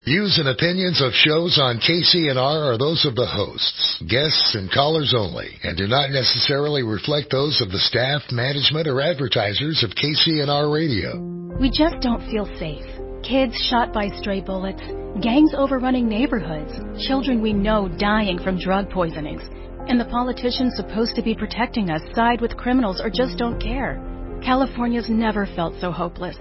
Views and opinions of shows on KCNR are those of the hosts, guests, and callers only, and do not necessarily reflect those of the staff, management, or advertisers of KCNR Radio. We just don't feel safe. Kids shot by stray bullets, gangs overrunning neighborhoods, children we know dying from drug poisonings, and the politicians supposed to be protecting us side with criminals or just don't care. California's never felt so hopeless.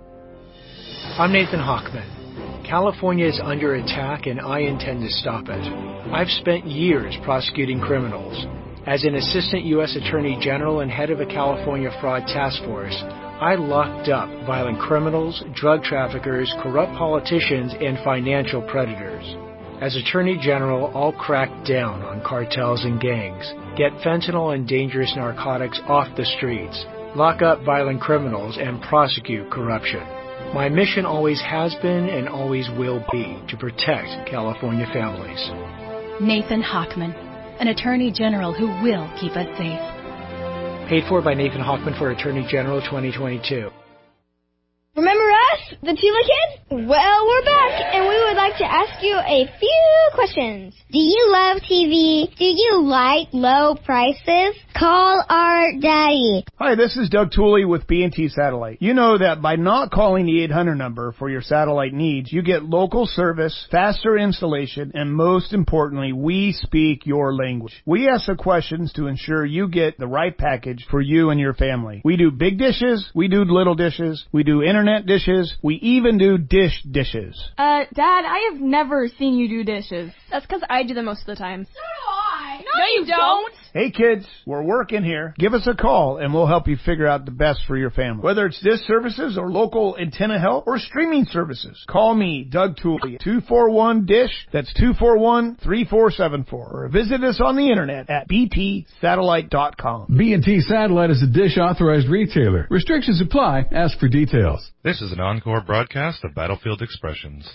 I'm Nathan Hochman. California is under attack, and I intend to stop it. I've spent years prosecuting criminals. As an assistant U.S. Attorney General and head of a California fraud task force, I locked up violent criminals, drug traffickers, corrupt politicians, and financial predators. As Attorney General, I'll crack down on cartels and gangs, get fentanyl and dangerous narcotics off the streets, lock up violent criminals, and prosecute corruption. My mission always has been and always will be to protect California families. Nathan Hochman, an Attorney General who will keep us safe. Paid for by Nathan Hochman for Attorney General 2022. Remember us, the Tila Kids? Well, we're back, and we would like to ask you a few questions. Do you love TV? Do you like low prices? Call our daddy. Hi, this is Doug Tooley with B&T Satellite. You know that by not calling the 800 number for your satellite needs, you get local service, faster installation, and most importantly, we speak your language. We ask the questions to ensure you get the right package for you and your family. We do big dishes, we do little dishes, we do internet dishes, we even do dishes. Dad, I have never seen you do dishes. That's because I do them most of the time. So do I. No, you don't. Hey kids, we're working here. Give us a call and we'll help you figure out the best for your family. Whether it's dish services or local antenna help or streaming services, call me, Doug Tooley, 241-DISH. That's 241-3474. Or visit us on the internet at btsatellite.com. B&T Satellite is a Dish authorized retailer. Restrictions apply. Ask for details. This is an encore broadcast of Battlefield Expressions.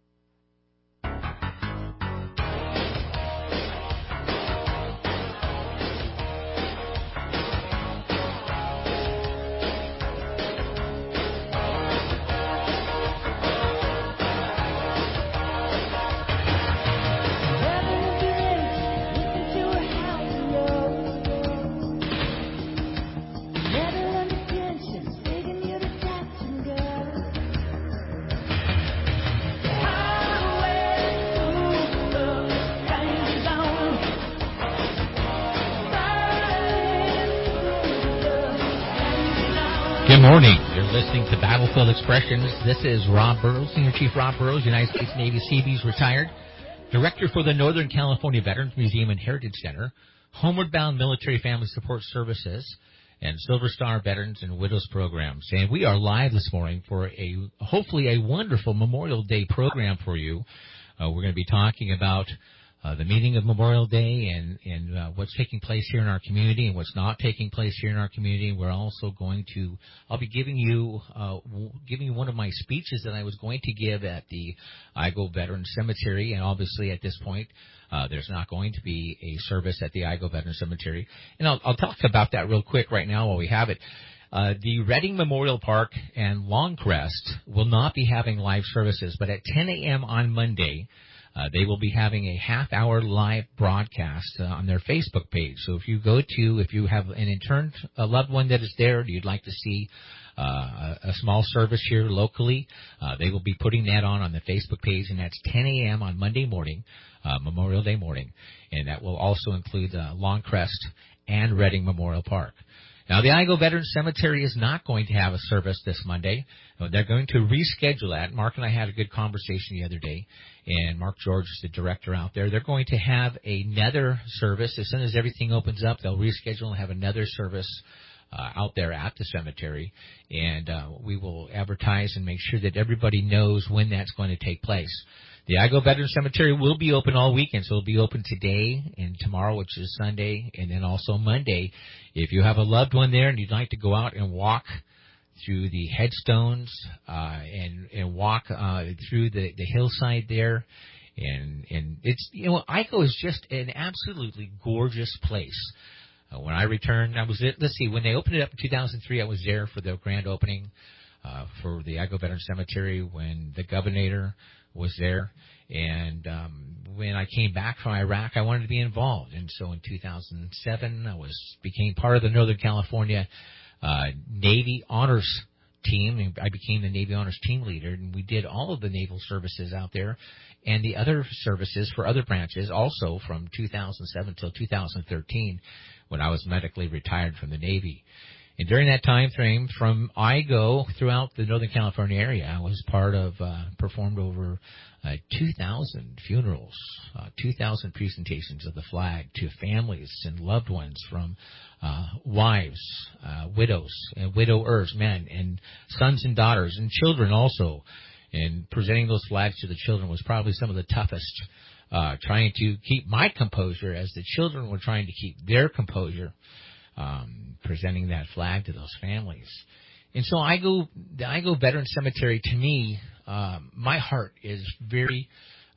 Good morning. You're listening to Battlefield Expressions. This is Rob Burrows, Senior Chief Rob Burrows, United States Navy Seabees retired, Director for the Northern California Veterans Museum and Heritage Center, Homeward Bound Military Family Support Services, and Silver Star Veterans and Widows Programs. And we are live this morning for hopefully a wonderful Memorial Day program for you. We're going to be talking about the meaning of Memorial Day and what's taking place here in our community and what's not taking place here in our community. We're also I'll be giving you one of my speeches that I was going to give at the Igo Veteran Cemetery, and obviously at this point there's not going to be a service at the Igo Veteran Cemetery. And I'll talk about that real quick right now while we have it. The Redding Memorial Park and Longcrest will not be having live services, but at 10 a.m. on Monday, they will be having a half-hour live broadcast on their Facebook page. So if you have a loved one that is there, you'd like to see a small service here locally, they will be putting that on the Facebook page, and that's 10 a.m. on Monday morning, Memorial Day morning, and that will also include Longcrest and Redding Memorial Park. Now, the Igo Veteran Cemetery is not going to have a service this Monday. They're going to reschedule that. Mark and I had a good conversation the other day, and Mark George is the director out there. They're going to have another service. As soon as everything opens up, they'll reschedule and have another service out there at the cemetery, and we will advertise and make sure that everybody knows when that's going to take place. The Igo Veteran Cemetery will be open all weekend, so it'll be open today and tomorrow, which is Sunday, and then also Monday. If you have a loved one there and you'd like to go out and walk through the headstones and walk through the hillside there, and it's, Igo is just an absolutely gorgeous place. When I returned, when they opened it up in 2003, I was there for the grand opening for the Igo Veteran Cemetery when the governor was there. And when I came back from Iraq, I wanted to be involved. And so in 2007, I became part of the Northern California Navy Honors Team. I became the Navy Honors Team leader, and we did all of the naval services out there and the other services for other branches also from 2007 till 2013 when I was medically retired from the Navy. And during that time frame, from IGO throughout the Northern California area, I was part of, performed over 2,000 funerals, 2,000 presentations of the flag to families and loved ones from wives, widows, and widowers, men, and sons and daughters, and children also. And presenting those flags to the children was probably some of the toughest, trying to keep my composure as the children were trying to keep their composure, presenting that flag to those families. And so the IGO Veteran Cemetery, to me, my heart is very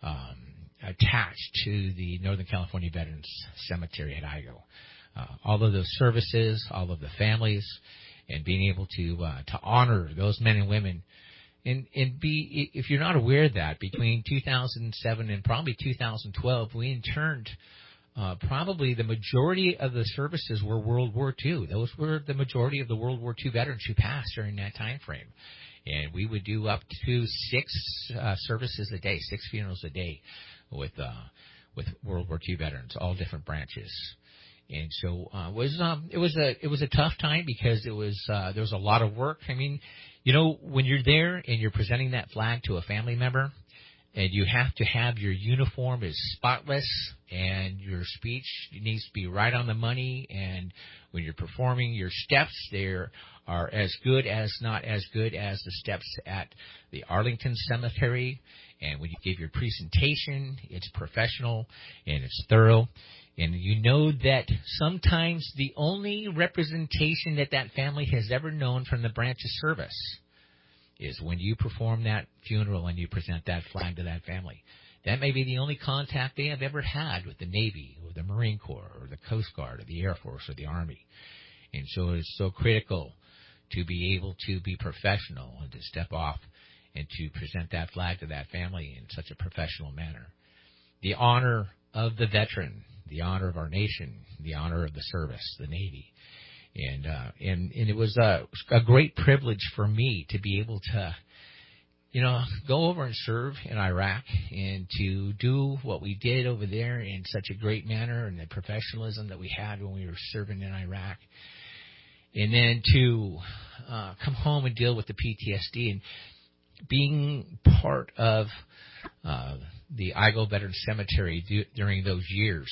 attached to the Northern California Veterans Cemetery at IGO. All of those services, all of the families, and being able to honor those men and women. And if you're not aware of that, between 2007 and probably 2012, we interned probably the majority of the services were World War II. Those were the majority of the World War II veterans who passed during that time frame. And we would do up to 6 services a day, 6 funerals a day with World War II veterans, all different branches. And so it was a tough time because there was a lot of work. I mean, you know, when you're there and you're presenting that flag to a family member, and you have to have your uniform is spotless, and your speech needs to be right on the money, and when you're performing your steps, there are as good as not as good as the steps at the Arlington Cemetery. And when you give your presentation, it's professional and it's thorough. And you know that sometimes the only representation that family has ever known from the branch of service is when you perform that funeral and you present that flag to that family. That may be the only contact they have ever had with the Navy or the Marine Corps or the Coast Guard or the Air Force or the Army. And so it's so critical to be able to be professional and to step off and to present that flag to that family in such a professional manner. The honor of the veteran, the honor of our nation, the honor of the service, the Navy. And it was a great privilege for me to be able to, you know, go over and serve in Iraq and to do what we did over there in such a great manner and the professionalism that we had when we were serving in Iraq. And then to come home and deal with the PTSD and being part of the IGO Veteran Cemetery during those years.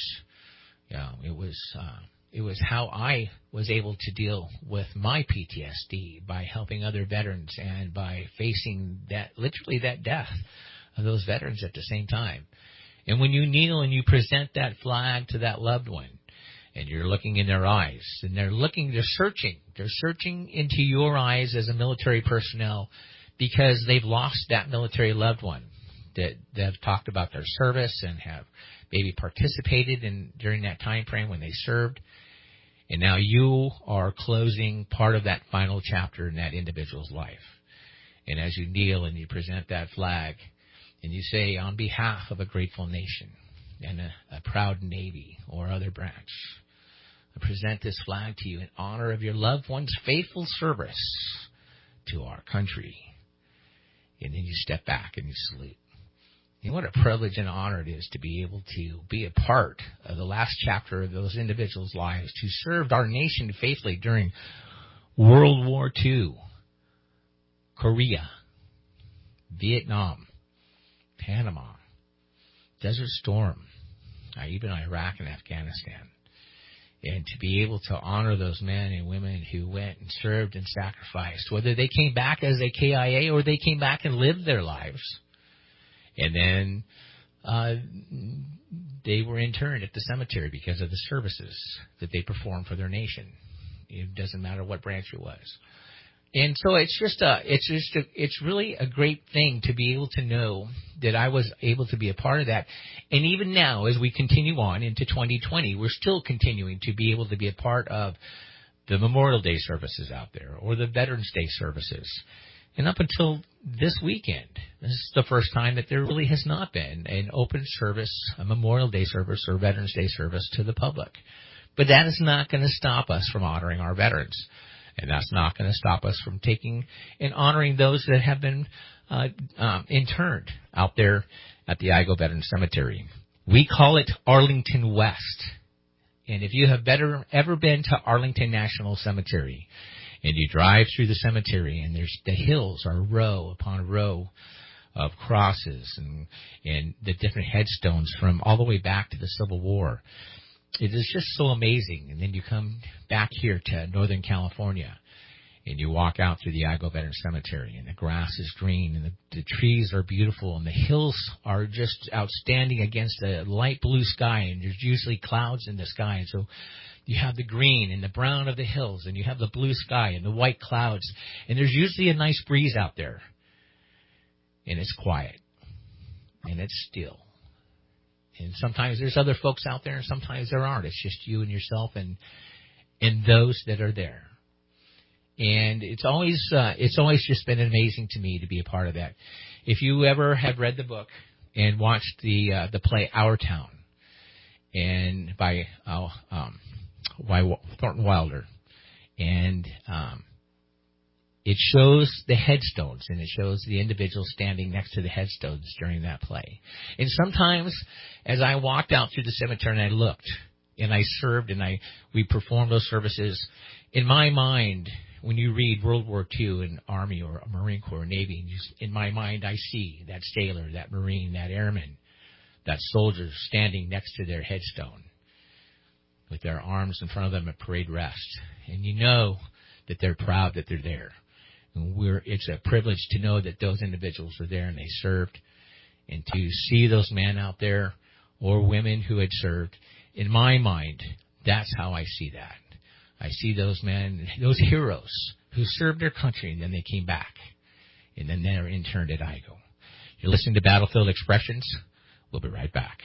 It was how I was able to deal with my PTSD by helping other veterans and by facing literally that death of those veterans at the same time. And when you kneel and you present that flag to that loved one, and you're looking in their eyes, and they're searching into your eyes as a military personnel because they've lost that military loved one that have talked about their service and have maybe participated during that time frame when they served. And now you are closing part of that final chapter in that individual's life. And as you kneel and you present that flag and you say, on behalf of a grateful nation and a proud Navy or other branch, I present this flag to you in honor of your loved one's faithful service to our country. And then you step back and you salute. And what a privilege and honor it is to be able to be a part of the last chapter of those individuals' lives who served our nation faithfully during World War II, Korea, Vietnam, Panama, Desert Storm, even Iraq and Afghanistan. And to be able to honor those men and women who went and served and sacrificed, whether they came back as a KIA or they came back and lived their lives. And then they were interned at the cemetery because of the services that they performed for their nation. It doesn't matter what branch it was. And so it's really a great thing to be able to know that I was able to be a part of that. And even now, as we continue on into 2020, we're still continuing to be able to be a part of the Memorial Day services out there or the Veterans Day services. And up until this weekend, this is the first time that there really has not been an open service, a Memorial Day service or Veterans Day service to the public. But that is not going to stop us from honoring our veterans. And that's not going to stop us from taking and honoring those that have been interned out there at the Igo Veterans Cemetery. We call it Arlington West. And if you have ever been to Arlington National Cemetery, and you drive through the cemetery, and the hills are row upon row of crosses and the different headstones from all the way back to the Civil War. It is just so amazing. And then you come back here to Northern California, and you walk out through the Igo Veterans Cemetery, and the grass is green, and the trees are beautiful, and the hills are just outstanding against a light blue sky, and there's usually clouds in the sky. And so you have the green and the brown of the hills, and you have the blue sky and the white clouds, and there's usually a nice breeze out there. And it's quiet, and it's still. And sometimes there's other folks out there, and sometimes there aren't. It's just you and yourself and those that are there. And it's always just been amazing to me to be a part of that. If you ever have read the book and watched the play Our Town, and by Thornton Wilder, and it shows the headstones, and it shows the individuals standing next to the headstones during that play. And sometimes, as I walked out through the cemetery and I looked, and I served, and we performed those services, in my mind, when you read World War II in Army or Marine Corps or Navy, in my mind I see that sailor, that Marine, that airman, that soldier standing next to their headstone with their arms in front of them at parade rest. And you know that they're proud that they're there. And it's a privilege to know that those individuals were there and they served. And to see those men out there or women who had served, in my mind, that's how I see that. I see those men, those heroes who served their country, and then they came back. And then they're interned at Igo. You're listening to Battlefield Expressions. We'll be right back.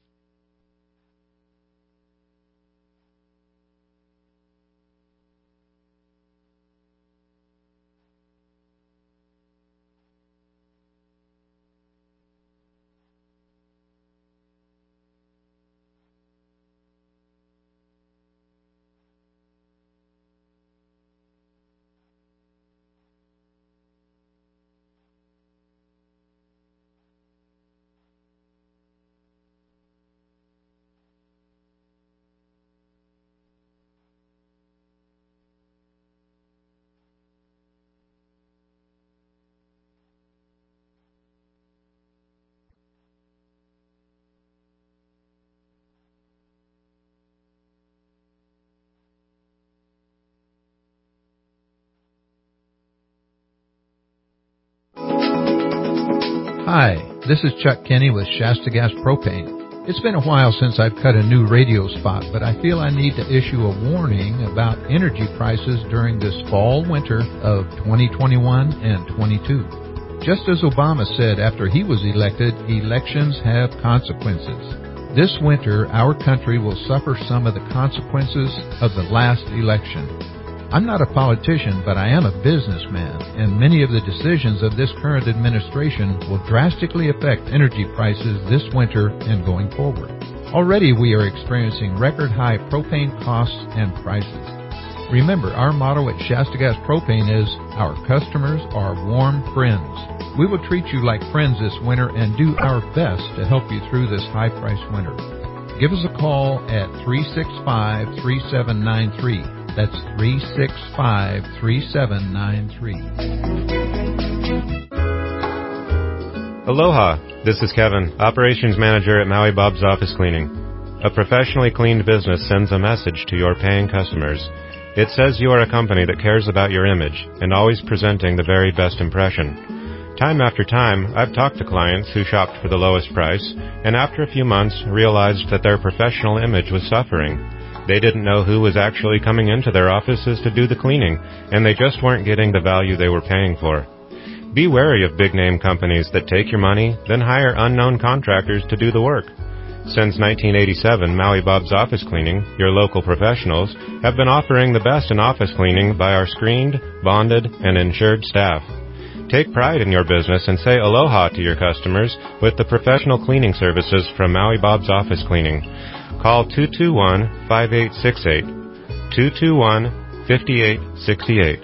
Hi, this is Chuck Kenny with Shasta Gas Propane. It's been a while since I've cut a new radio spot, but I feel I need to issue a warning about energy prices during this fall-winter of 2021 and 22. Just as Obama said after he was elected, elections have consequences. This winter, our country will suffer some of the consequences of the last election. I'm not a politician, but I am a businessman, and many of the decisions of this current administration will drastically affect energy prices this winter and going forward. Already we are experiencing record-high propane costs and prices. Remember, our motto at Shasta Gas Propane is, our customers are warm friends. We will treat you like friends this winter and do our best to help you through this high-priced winter. Give us a call at 365-3793. That's 365-3793. Aloha, this is Kevin, Operations Manager at Maui Bob's Office Cleaning. A professionally cleaned business sends a message to your paying customers. It says you are a company that cares about your image and always presenting the very best impression. Time after time, I've talked to clients who shopped for the lowest price and after a few months realized that their professional image was suffering. They didn't know who was actually coming into their offices to do the cleaning, and they just weren't getting the value they were paying for. Be wary of big-name companies that take your money, then hire unknown contractors to do the work. Since 1987, Maui Bob's Office Cleaning, your local professionals, have been offering the best in office cleaning by our screened, bonded, and insured staff. Take pride in your business and say aloha to your customers with the professional cleaning services from Maui Bob's Office Cleaning. Call 221-5868, 221-5868,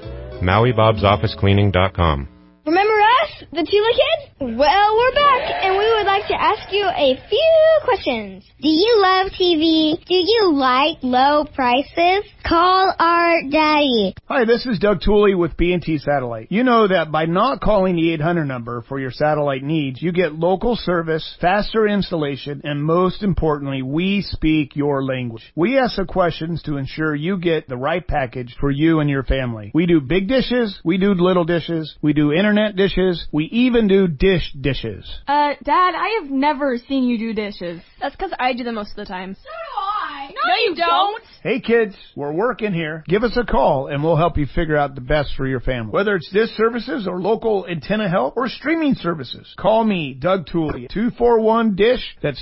MauiBob'sOfficeCleaning.com. Remember us, the Tula Kids? Well, we're back, and we would like to ask you a few questions. Do you love TV? Do you like low prices? Call our daddy. Hi, this is Doug Tooley with B&T Satellite. You know that by not calling the 800 number for your satellite needs, you get local service, faster installation, and most importantly, we speak your language. We ask the questions to ensure you get the right package for you and your family. We do big dishes, we do little dishes, we do internet dishes, we even do dishes. Dad, I have never seen you do dishes. That's because I do them most of the time. So do I. No, you don't. Hey kids, we're working here. Give us a call and we'll help you figure out the best for your family. Whether it's dish services or local antenna help or streaming services, call me, Doug Tooley, 241-DISH. That's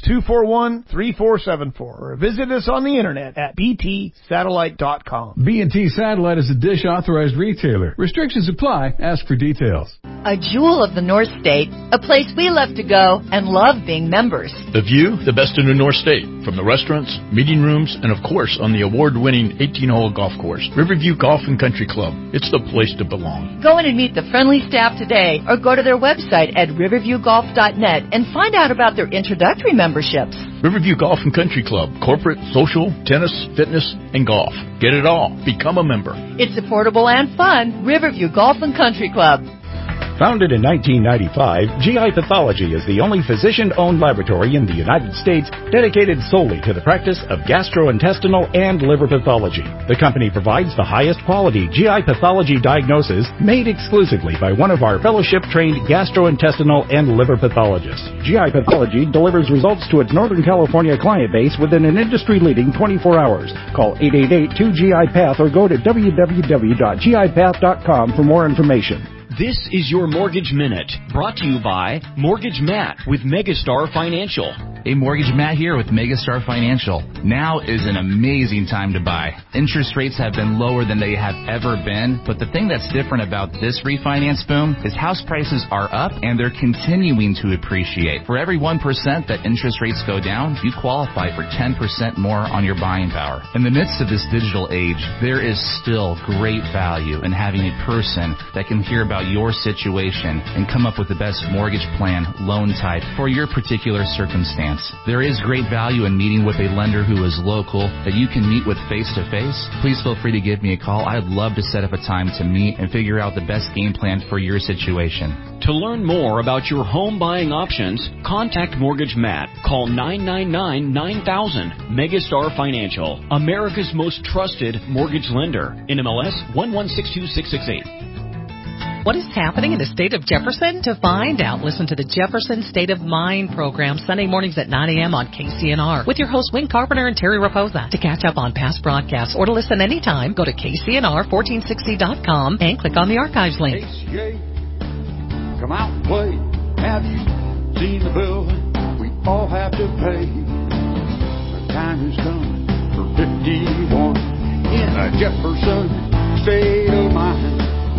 241-3474. Or visit us on the internet at btsatellite.com. B&T Satellite is a dish authorized retailer. Restrictions apply. Ask for details. A jewel of the North State, a place we love to go and love being members. The view, the best in the North State, from the restaurants, meeting rooms, and of course on the award-winning 18-hole golf course, Riverview Golf and Country Club. It's the place to belong. Go in and meet the friendly staff today or go to their website at riverviewgolf.net and find out about their introductory memberships. Riverview Golf and Country Club, corporate, social, tennis, fitness, and golf. Get it all. Become a member. It's affordable and fun. Riverview Golf and Country Club. Founded in 1995, GI Pathology is the only physician-owned laboratory in the United States dedicated solely to the practice of gastrointestinal and liver pathology. The company provides the highest quality GI pathology diagnosis made exclusively by one of our fellowship-trained gastrointestinal and liver pathologists. GI Pathology delivers results to its Northern California client base within an industry-leading 24 hours. Call 888-2GI-PATH or go to www.gipath.com for more information. This is your Mortgage Minute, brought to you by Mortgage Matt with Megastar Financial. Hey, Mortgage Matt here with Megastar Financial. Now is an amazing time to buy. Interest rates have been lower than they have ever been, but the thing that's different about this refinance boom is house prices are up and they're continuing to appreciate. For every 1% that interest rates go down, you qualify for 10% more on your buying power. In the midst of this digital age, there is still great value in having a person that can hear about your situation and come up with the best mortgage plan, loan type for your particular circumstance. There is great value in meeting with a lender who is local that you can meet with face-to-face. Please feel free to give me a call. I'd love to set up a time to meet and figure out the best game plan for your situation. To learn more about your home buying options, contact Mortgage Matt. Call 999-9000. Megastar Financial, America's most trusted mortgage lender. NMLS 1162668. What is happening in the state of Jefferson? To find out, listen to the Jefferson State of Mind program Sunday mornings at 9 a.m. on KCNR with your hosts Wayne Carpenter and Terry Raposa. To catch up on past broadcasts or to listen anytime, go to KCNR1460.com and click on the archives link. HCA, come out and play. Have you seen the bill we all have to pay? The time has come for 51 in a Jefferson State of Mind.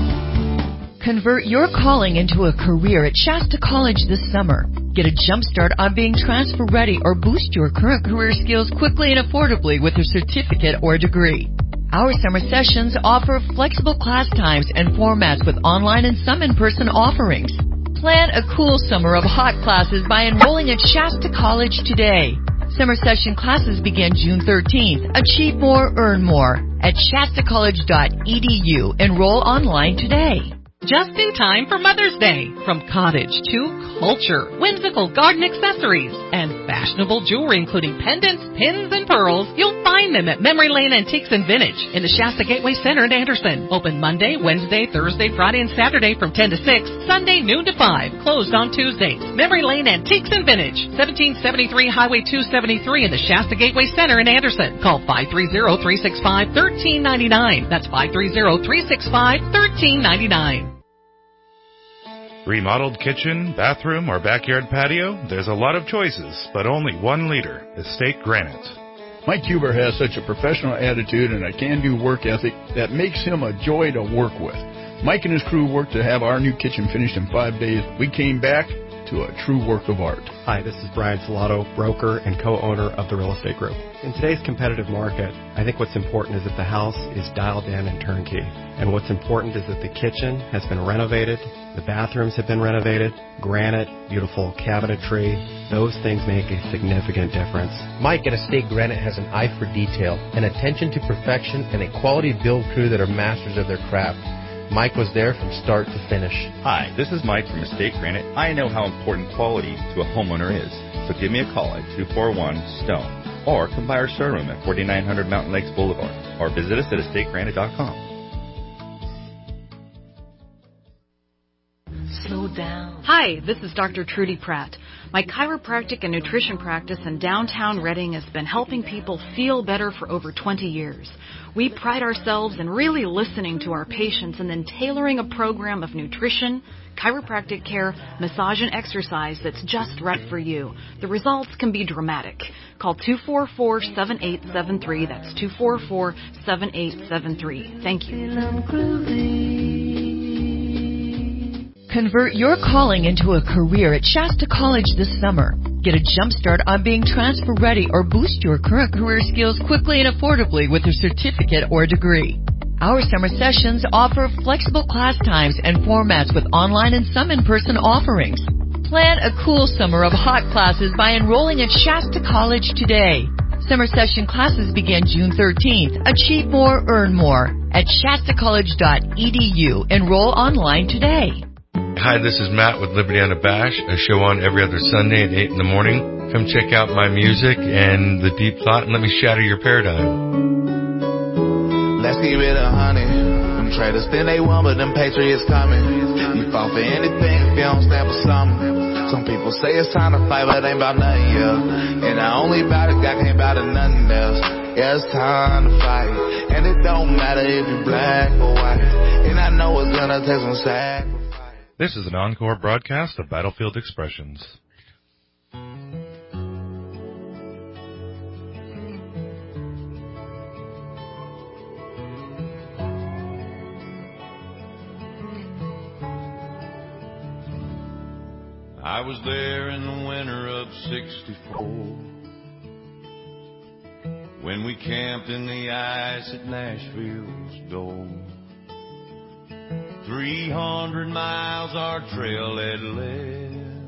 Convert your calling into a career at Shasta College this summer. Get a jump start on being transfer ready or boost your current career skills quickly and affordably with a certificate or degree. Our summer sessions offer flexible class times and formats with online and some in-person offerings. Plan a cool summer of hot classes by enrolling at Shasta College today. Summer session classes begin June 13th. Achieve more, earn more at shastacollege.edu. Enroll online today. Just in time for Mother's Day. From cottage to culture, whimsical garden accessories, and fashionable jewelry including pendants, pins, and pearls, you'll find them at Memory Lane Antiques and Vintage in the Shasta Gateway Center in Anderson. Open Monday, Wednesday, Thursday, Friday, and Saturday from 10 to 6. Sunday, noon to 5. Closed on Tuesdays. Memory Lane Antiques and Vintage, 1773 Highway 273 in the Shasta Gateway Center in Anderson. Call 530-365-1399. That's 530-365-1399. Remodeled kitchen, bathroom, or backyard patio? There's a lot of choices, but only one leader, Estate Granite. Mike Huber has such a professional attitude and a can-do work ethic that makes him a joy to work with. Mike and his crew worked to have our new kitchen finished in 5 days. We came back to a true work of art. Hi, this is Brian Salato, broker and co-owner of the Real Estate Group. In today's competitive market, I think what's important is that the house is dialed in and turnkey. And what's important is that the kitchen has been renovated, the bathrooms have been renovated, granite, beautiful cabinetry. Those things make a significant difference. Mike at Estate Granite has an eye for detail, an attention to perfection, and a quality build crew that are masters of their craft. Mike was there from start to finish. Hi, this is Mike from Estate Granite. I know how important quality to a homeowner is. So give me a call at 241-STONE or come by our showroom at 4900 Mountain Lakes Boulevard or visit us at estategranite.com. Slow down. Hi, this is Dr. Trudy Pratt. My chiropractic and nutrition practice in downtown Reading has been helping people feel better for over 20 years. We pride ourselves in really listening to our patients and then tailoring a program of nutrition, chiropractic care, massage, and exercise that's just right for you. The results can be dramatic. Call 244-7873. That's 244-7873. Thank you. Convert your calling into a career at Shasta College this summer. Get a jump start on being transfer ready or boost your current career skills quickly and affordably with a certificate or degree. Our summer sessions offer flexible class times and formats with online and some in-person offerings. Plan a cool summer of hot classes by enrolling at Shasta College today. Summer session classes begin June 13th. Achieve more, earn more at shastacollege.edu. Enroll online today. Hi, this is Matt with Liberty Unabashed, a show on every other Sunday at 8 in the morning. Come check out my music and the deep thought and let me shatter your paradigm. Let's keep it 100. Them traders think they won, but them Patriots coming. You fall for anything if you don't stand for something. Some people say it's time to fight, but it ain't about nothing, yeah. And I only bout it, God can't bout it, nothing else. Yeah, it's time to fight. And it don't matter if you black or white. And I know it's gonna take some sacrifice. This is an encore broadcast of Battlefield Expressions. I was there in the winter of '64 when we camped in the ice at Nashville's door. 300 miles our trail had led.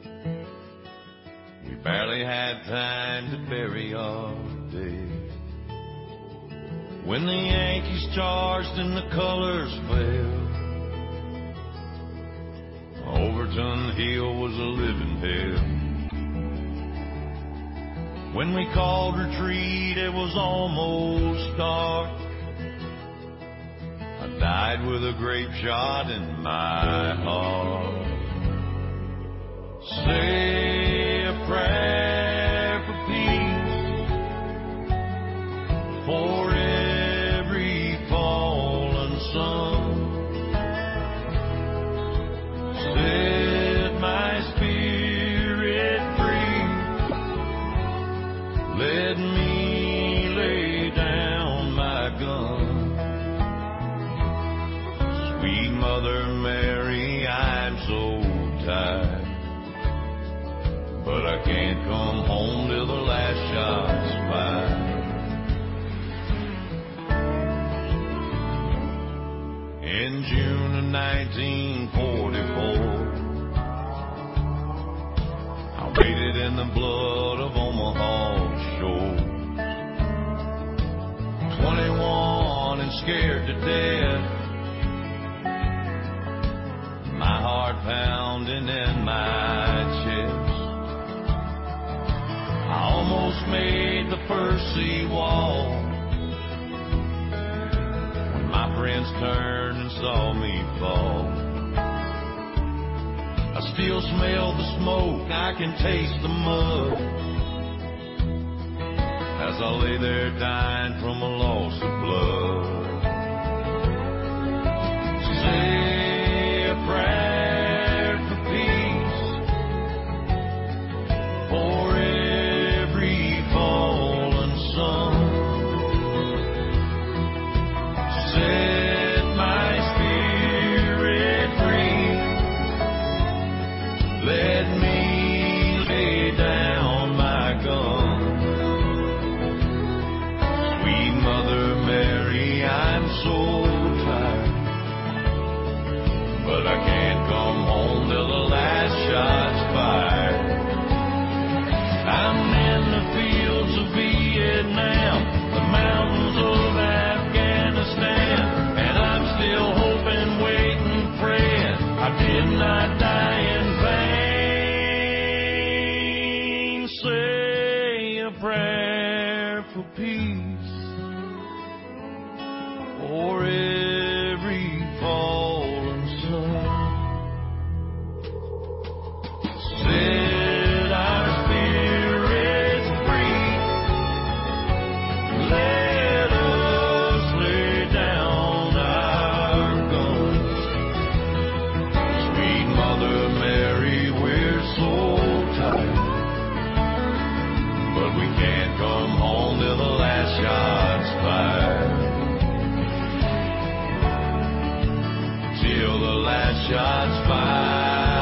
We barely had time to bury our dead. When the Yankees charged and the colors fell, Overton Hill was a living hell. When we called retreat, it was almost dark. I died with a grape shot in my heart. Say a prayer for peace, for every fallen son. Set my spirit free. Let me lay down my gun. Sweet Mother Mary, I'm so tired, but I can't come home till the last shot's fired. In June of 1944, I waded in the blood of Omaha's shore. 21 and scared to death, my heart pounding in my chest. I almost made the first seawall when my friends turned and saw me fall. I still smell the smoke, I can taste the mud as I lay there dying from a loss of blood. Say a prayer for peace, for every fallen son. Set my spirit for peace, for every fallen sun. Set our spirits free. Let us lay down our guns. Sweet Mother Mary, we're so tired, but we can't come home till the last shot's fired. Till the last shot's fired.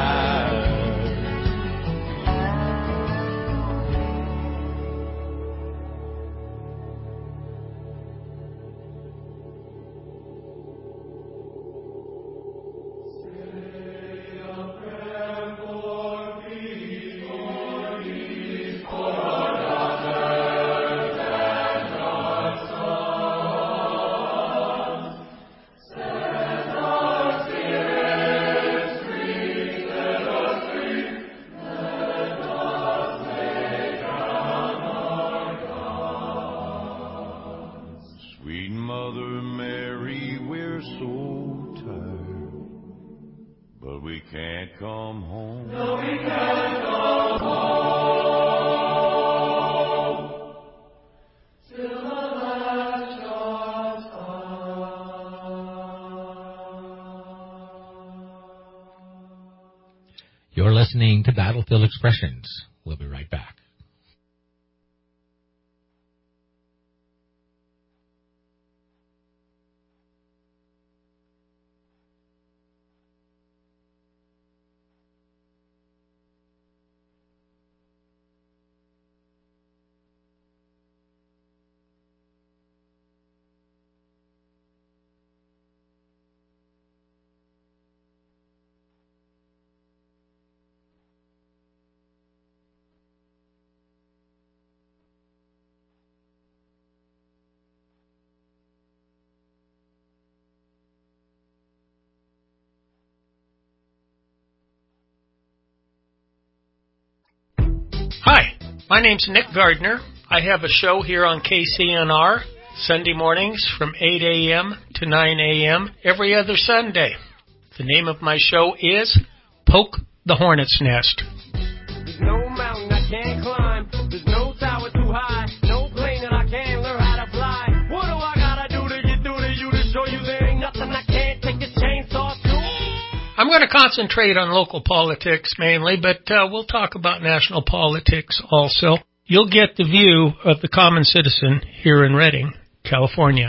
Sweet Mother Mary, we're so tired, but we can't come home. No, we can't come home till the last shot's fired. You're listening to Battlefield Expressions. We'll be right back. Hi, my name's Nick Gardner. I have a show here on KCNR, Sunday mornings from 8 a.m. to 9 a.m. every other Sunday. The name of my show is Poke the Hornet's Nest. There's no mountain I can't climb. There's no tower too high. No plane that I can't learn how to fly. What do I gotta do to get through to you to show you there ain't nothing I can't take a chainsaw to? I'm going to concentrate on local politics mainly, but we'll talk about national politics also. You'll get the view of the common citizen here in Redding, California.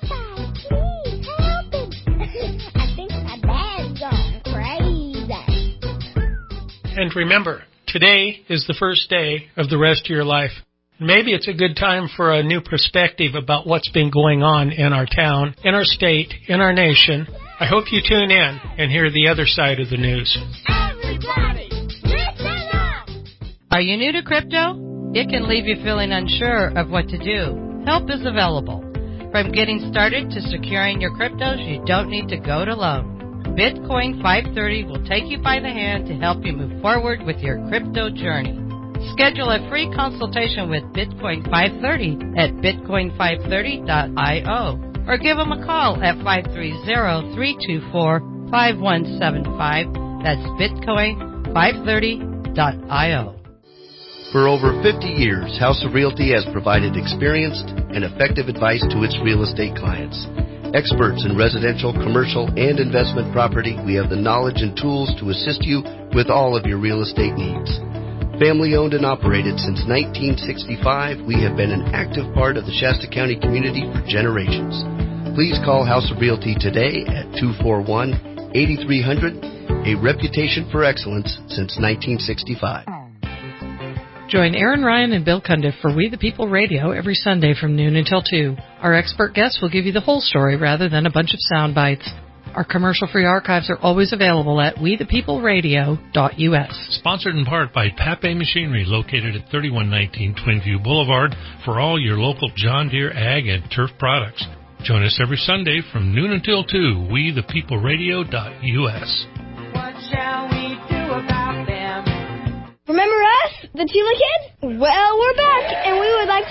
And remember, today is the first day of the rest of your life. Maybe it's a good time for a new perspective about what's been going on in our town, in our state, in our nation. I hope you tune in and hear the other side of the news. Everybody, listen up! Are you new to crypto? It can leave you feeling unsure of what to do. Help is available. From getting started to securing your cryptos, you don't need to go it alone. Bitcoin 530 will take you by the hand to help you move forward with your crypto journey. Schedule a free consultation with Bitcoin 530 at bitcoin530.io or give them a call at 530-324-5175. That's bitcoin530.io. For over 50 years, House of Realty has provided experienced and effective advice to its real estate clients. Experts in residential, commercial, and investment property, we have the knowledge and tools to assist you with all of your real estate needs. Family owned and operated since 1965, we have been an active part of the Shasta County community for generations. Please call House of Realty today at 241-8300, a reputation for excellence since 1965. Join Aaron Ryan and Bill Cundiff for We the People Radio every Sunday from noon until 2. Our expert guests will give you the whole story rather than a bunch of sound bites. Our commercial-free archives are always available at wethepeopleradio.us. Sponsored in part by Pape Machinery, located at 3119 Twinview Boulevard, for all your local John Deere ag and turf products. Join us every Sunday from noon until 2, wethepeopleradio.us. What shall we do about them? Remember us, the Tula Kids? Well, we're back, and we would like to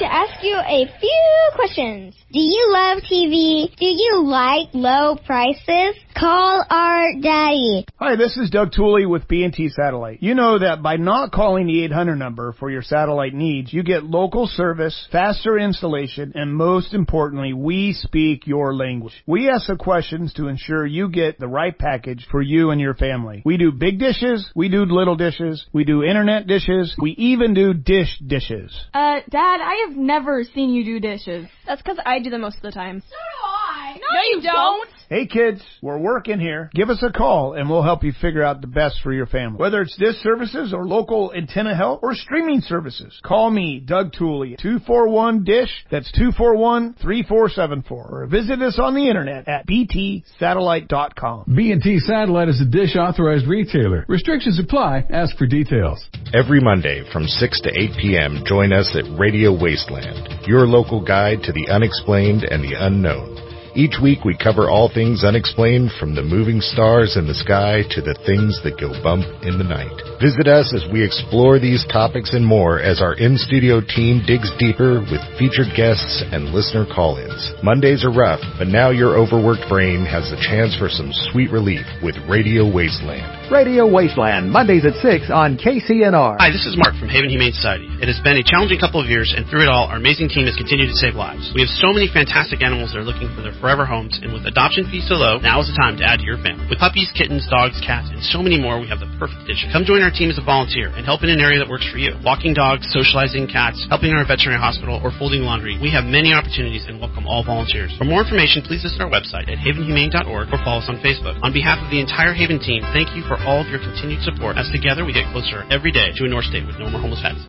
to ask you a few questions. Do you love TV? Do you like low prices? Call our daddy. Hi, this is Doug Tooley with B&T Satellite. You know that by not calling the 800 number for your satellite needs, you get local service, faster installation, and most importantly, we speak your language. We ask the questions to ensure you get the right package for you and your family. We do big dishes, we do little dishes, we do internet dishes, we even do dish dishes. Dad, I have never seen you do dishes. That's because I do them most of the time. So do I. No, you don't. Hey kids, we're working here. Give us a call and we'll help you figure out the best for your family. Whether it's dish services or local antenna help or streaming services, call me, Doug Tooley, 241-DISH. That's 241-3474. Or visit us on the internet at btsatellite.com. B&T Satellite is a Dish authorized retailer. Restrictions apply. Ask for details. Every Monday from 6 to 8 p.m., join us at Radio Wasteland, your local guide to the unexplained and the unknown. Each week we cover all things unexplained, from the moving stars in the sky to the things that go bump in the night. Visit us as we explore these topics and more as our in-studio team digs deeper with featured guests and listener call-ins. Mondays are rough, but now your overworked brain has a chance for some sweet relief with Radio Wasteland. Radio Wasteland, Mondays at 6 on KCNR. Hi, this is Mark from Haven Humane Society. It has been a challenging couple of years, and through it all, our amazing team has continued to save lives. We have so many fantastic animals that are looking for their forever homes, and with adoption fees so low, now is the time to add to your family. With puppies, kittens, dogs, cats, and so many more, we have the perfect addition. Come join our team as a volunteer and help in an area that works for you. Walking dogs, socializing cats, helping our veterinary hospital, or folding laundry. We have many opportunities and welcome all volunteers. For more information, please visit our website at havenhumane.org or follow us on Facebook. On behalf of the entire Haven team, thank you for all of your continued support, as together we get closer every day to a North State with no more homeless pets.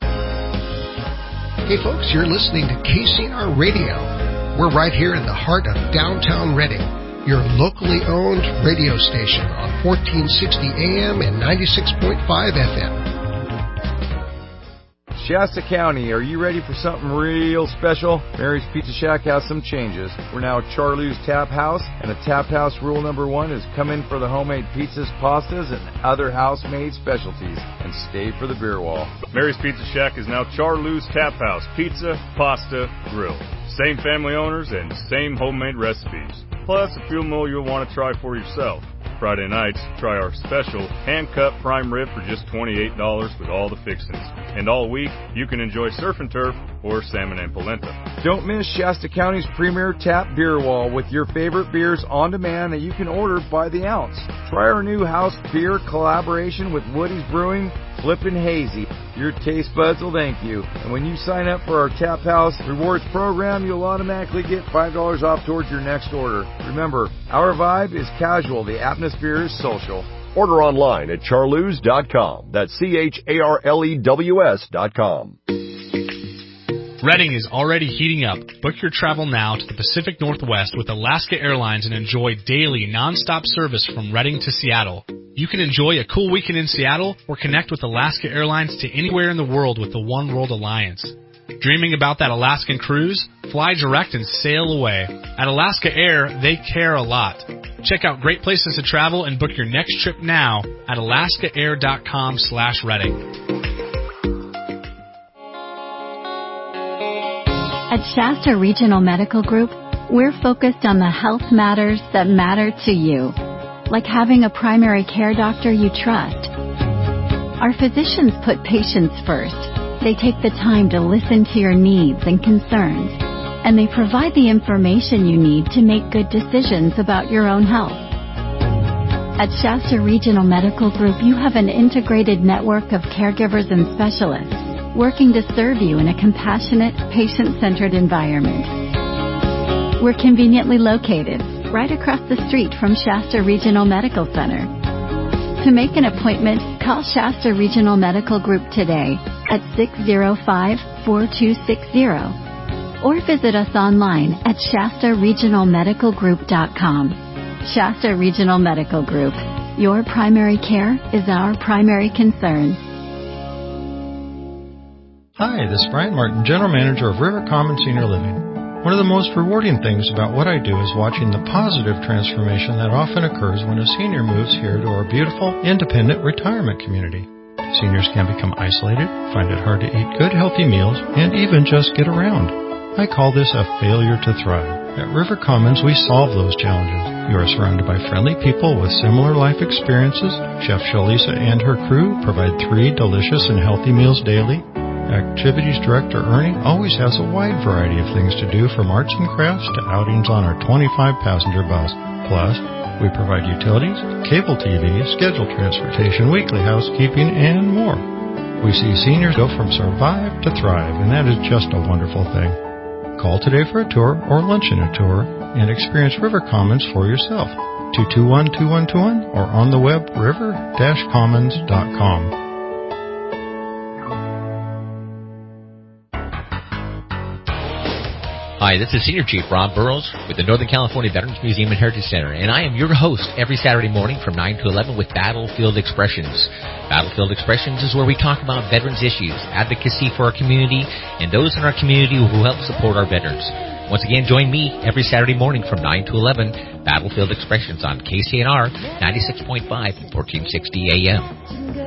Hey folks, you're listening to KCNR Radio. We're right here in the heart of downtown Reading, your locally owned radio station on 1460 AM and 96.5 FM. Shasta County, are you ready for something real special? Mary's Pizza Shack has some changes. We're now Charlie's Tap House, and the Tap House rule number 1 is come in for the homemade pizzas, pastas, and other house-made specialties, and stay for the beer wall. Mary's Pizza Shack is now Charlie's Tap House, pizza, pasta, grill. Same family owners and same homemade recipes. Plus a few more you'll want to try for yourself. Friday nights, try our special hand-cut prime rib for just $28 with all the fixings. And all week, you can enjoy surf and turf or salmon and polenta. Don't miss Shasta County's premier tap beer wall with your favorite beers on demand that you can order by the ounce. Try our new house beer collaboration with Woody's Brewing, Flippin' Hazy. Your taste buds will thank you. And when you sign up for our Tap House Rewards program, you'll automatically get $5 off towards your next order. Remember, our vibe is casual. The atmosphere is social. Order online at charlews.com. That's CHARLEWS.com. Reading is already heating up. Book your travel now to the Pacific Northwest with Alaska Airlines and enjoy daily nonstop service from Reading to Seattle. You can enjoy a cool weekend in Seattle or connect with Alaska Airlines to anywhere in the world with the One World Alliance. Dreaming about that Alaskan cruise? Fly direct and sail away. At Alaska Air, they care a lot. Check out great places to travel and book your next trip now at alaskaair.com/Reading. At Shasta Regional Medical Group, we're focused on the health matters that matter to you, like having a primary care doctor you trust. Our physicians put patients first. They take the time to listen to your needs and concerns, and they provide the information you need to make good decisions about your own health. At Shasta Regional Medical Group, you have an integrated network of caregivers and specialists working to serve you in a compassionate, patient-centered environment. We're conveniently located right across the street from Shasta Regional Medical Center. To make an appointment, call Shasta Regional Medical Group today at 605-4260 or visit us online at shastaregionalmedicalgroup.com. Shasta Regional Medical Group. Your primary care is our primary concern. Hi, this is Brian Martin, General Manager of River Common Senior Living. One of the most rewarding things about what I do is watching the positive transformation that often occurs when a senior moves here to our beautiful, independent retirement community. Seniors can become isolated, find it hard to eat good, healthy meals, and even just get around. I call this a failure to thrive. At River Commons, we solve those challenges. You are surrounded by friendly people with similar life experiences. Chef Shalisa and her crew provide 3 delicious and healthy meals daily. Activities Director Ernie always has a wide variety of things to do, from arts and crafts to outings on our 25-passenger bus. Plus, we provide utilities, cable TV, scheduled transportation, weekly housekeeping, and more. We see seniors go from survive to thrive, and that is just a wonderful thing. Call today for a tour or lunch in a tour and experience River Commons for yourself. 221-2121 or on the web river-commons.com. Hi, this is Senior Chief Rob Burrows with the Northern California Veterans Museum and Heritage Center, and I am your host every Saturday morning from 9 to 11 with Battlefield Expressions. Battlefield Expressions is where we talk about veterans issues, advocacy for our community, and those in our community who help support our veterans. Once again, join me every Saturday morning from 9 to 11, Battlefield Expressions on KCNR 96.5 and 1460 AM.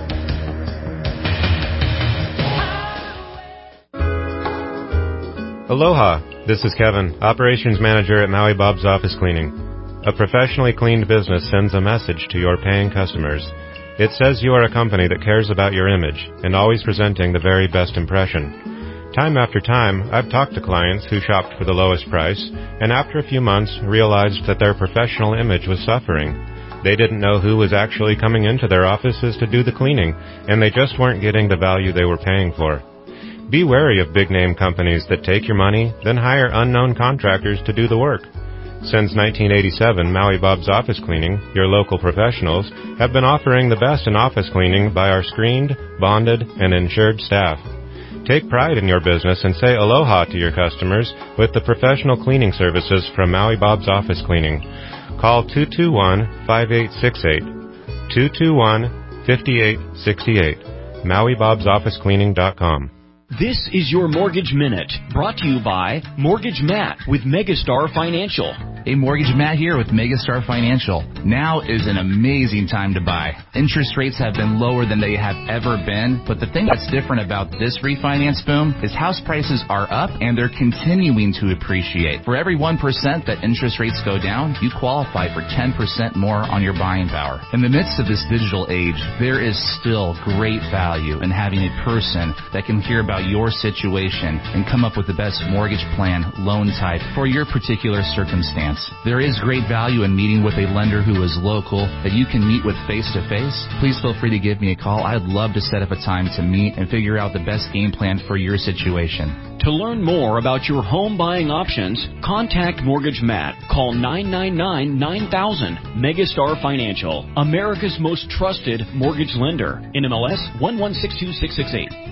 Aloha, this is Kevin, Operations Manager at Maui Bob's Office Cleaning. A professionally cleaned business sends a message to your paying customers. It says you are a company that cares about your image and always presenting the very best impression. Time after time, I've talked to clients who shopped for the lowest price and after a few months realized that their professional image was suffering. They didn't know who was actually coming into their offices to do the cleaning, and they just weren't getting the value they were paying for. Be wary of big-name companies that take your money, then hire unknown contractors to do the work. Since 1987, Maui Bob's Office Cleaning, your local professionals, have been offering the best in office cleaning by our screened, bonded, and insured staff. Take pride in your business and say aloha to your customers with the professional cleaning services from Maui Bob's Office Cleaning. Call 221-5868, 221-5868, MauiBob'sOfficeCleaning.com. This is your Mortgage Minute, brought to you by Mortgage Matt with Megastar Financial. Hey, Mortgage Matt here with Megastar Financial. Now is an amazing time to buy. Interest rates have been lower than they have ever been, but the thing that's different about this refinance boom is house prices are up and they're continuing to appreciate. For every 1% that interest rates go down, you qualify for 10% more on your buying power. In the midst of this digital age, there is still great value in having a person that can hear about your situation and come up with the best mortgage plan, loan type for your particular circumstance. There is great value in meeting with a lender who is local that you can meet with face-to-face. Please feel free to give me a call. I'd love to set up a time to meet and figure out the best game plan for your situation. To learn more about your home buying options, contact Mortgage Matt. Call 999-9000. Megastar Financial, America's most trusted mortgage lender. NMLS 1162668.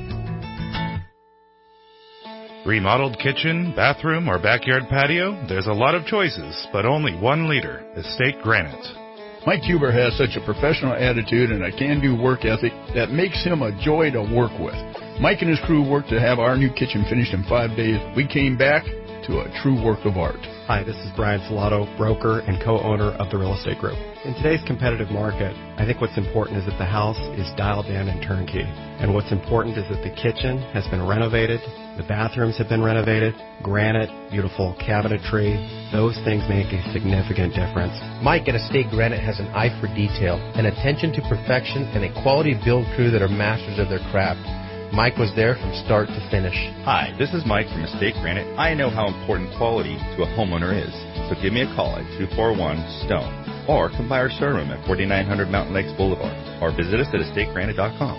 Remodeled kitchen, bathroom, or backyard patio? There's a lot of choices, but only one leader, Estate Granite. Mike Huber has such a professional attitude and a can-do work ethic that makes him a joy to work with. Mike and his crew worked to have our new kitchen finished in 5 days. We came back to a true work of art. Hi, this is Brian Filato, broker and co-owner of the Real Estate Group. In today's competitive market, I think what's important is that the house is dialed in and turnkey. And what's important is that the kitchen has been renovated, the bathrooms have been renovated, granite, beautiful cabinetry. Those things make a significant difference. Mike at Estate Granite has an eye for detail, an attention to perfection, and a quality build crew that are masters of their craft. Mike was there from start to finish. Hi, this is Mike from Estate Granite. I know how important quality to a homeowner is. So give me a call at 241-STONE or come by our showroom at 4900 Mountain Lakes Boulevard or visit us at estategranite.com.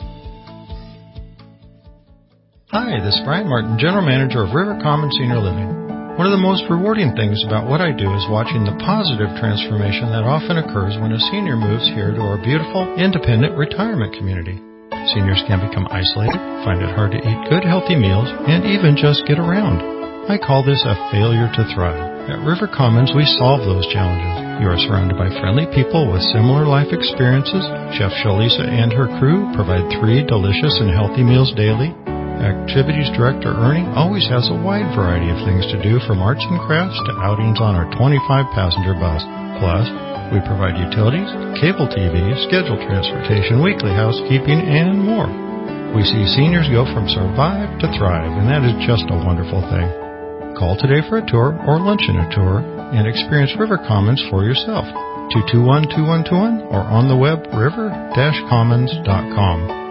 Hi, this is Brian Martin, General Manager of River Commons Senior Living. One of the most rewarding things about what I do is watching the positive transformation that often occurs when a senior moves here to our beautiful, independent retirement community. Seniors can become isolated, find it hard to eat good, healthy meals, and even just get around. I call this a failure to thrive. At River Commons, we solve those challenges. You are surrounded by friendly people with similar life experiences. Chef Shalisa and her crew provide 3 delicious and healthy meals daily. Activities Director Ernie always has a wide variety of things to do, from arts and crafts to outings on our 25-passenger bus. Plus, We provide utilities, cable TV, scheduled transportation, weekly housekeeping, and more. We see seniors go from survive to thrive, and that is just a wonderful thing. Call today for a tour or lunch and a tour and experience River Commons for yourself. 221-2121 or on the web river-commons.com.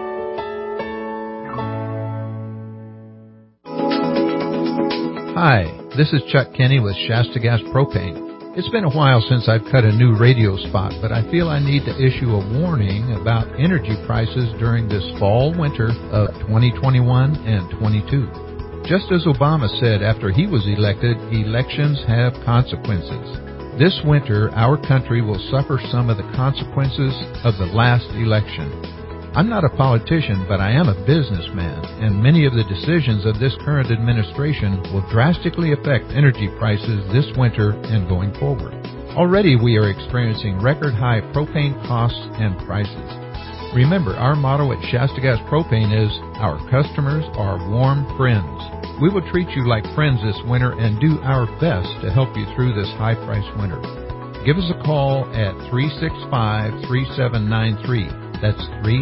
Hi, this is Chuck Kenny with Shasta Gas Propane. It's been a while since I've cut a new radio spot, but I feel I need to issue a warning about energy prices during this fall-winter of 2021 and 22. Just as Obama said after he was elected, elections have consequences. This winter, our country will suffer some of the consequences of the last election. I'm not a politician, but I am a businessman, and many of the decisions of this current administration will drastically affect energy prices this winter and going forward. Already we are experiencing record-high propane costs and prices. Remember, our motto at Shasta Gas Propane is, our customers are warm friends. We will treat you like friends this winter and do our best to help you through this high-priced winter. Give us a call at 365-3793. That's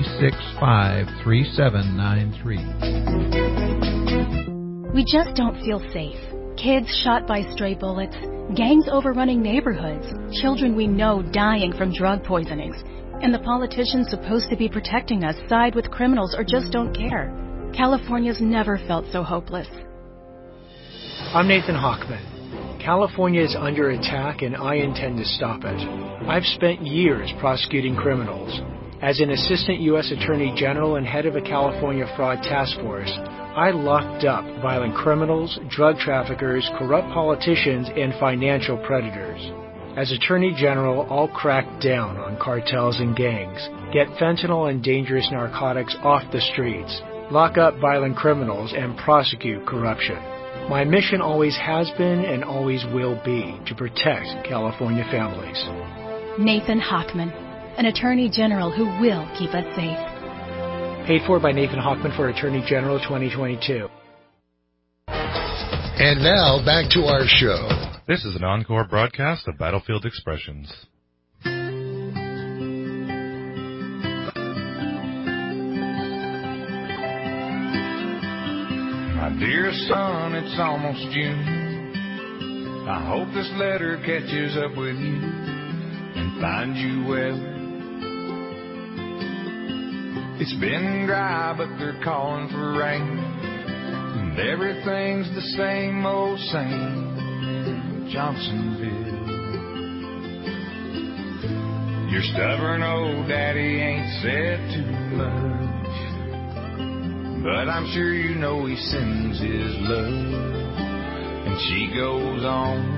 365-3793. We just don't feel safe. Kids shot by stray bullets, gangs overrunning neighborhoods, children we know dying from drug poisonings, and the politicians supposed to be protecting us side with criminals or just don't care. California's never felt so hopeless. I'm Nathan Hochman. California is under attack and I intend to stop it. I've spent years prosecuting criminals. As an assistant U.S. Attorney General and head of a California fraud task force, I locked up violent criminals, drug traffickers, corrupt politicians, and financial predators. As Attorney General, I'll crack down on cartels and gangs, get fentanyl and dangerous narcotics off the streets, lock up violent criminals, and prosecute corruption. My mission always has been and always will be to protect California families. Nathan Hochman, an Attorney General who will keep us safe. Paid for by Nathan Hochman for Attorney General 2022. And now, back to our show. This is an encore broadcast of Battlefield Expressions. My dear son, it's almost June. I hope this letter catches up with you and finds you well. It's been dry, but they're calling for rain, and everything's the same old same in Johnsonville. Your stubborn old daddy ain't said too much, but I'm sure you know he sends his love. And she goes on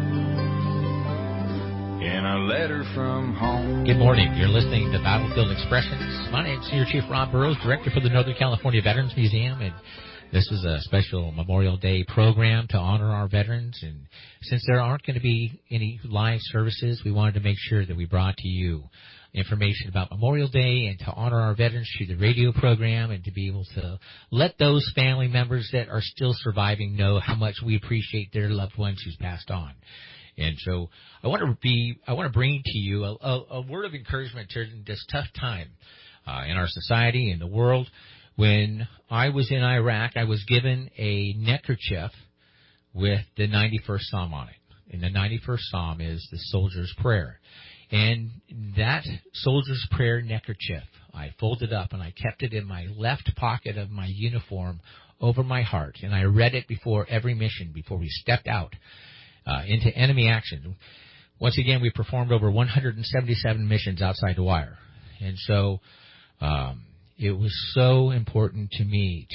in a letter from home. Good morning. You're listening to Battlefield Expressions. My name is Senior Chief Rob Burrows, Director for the Northern California Veterans Museum, and this is a special Memorial Day program to honor our veterans. And since there aren't going to be any live services, we wanted to make sure that we brought to you information about Memorial Day and to honor our veterans through the radio program and to be able to let those family members that are still surviving know how much we appreciate their loved ones who's passed on. And so I want to bring to you a word of encouragement during this tough time in our society, in the world. When I was in Iraq, I was given a neckerchief with the 91st Psalm on it. And the 91st Psalm is the soldier's prayer. And that soldier's prayer neckerchief, I folded up and I kept it in my left pocket of my uniform over my heart. And I read it before every mission, before we stepped out into enemy action. Once again, we performed over 177 missions outside the wire. And so it was so important to me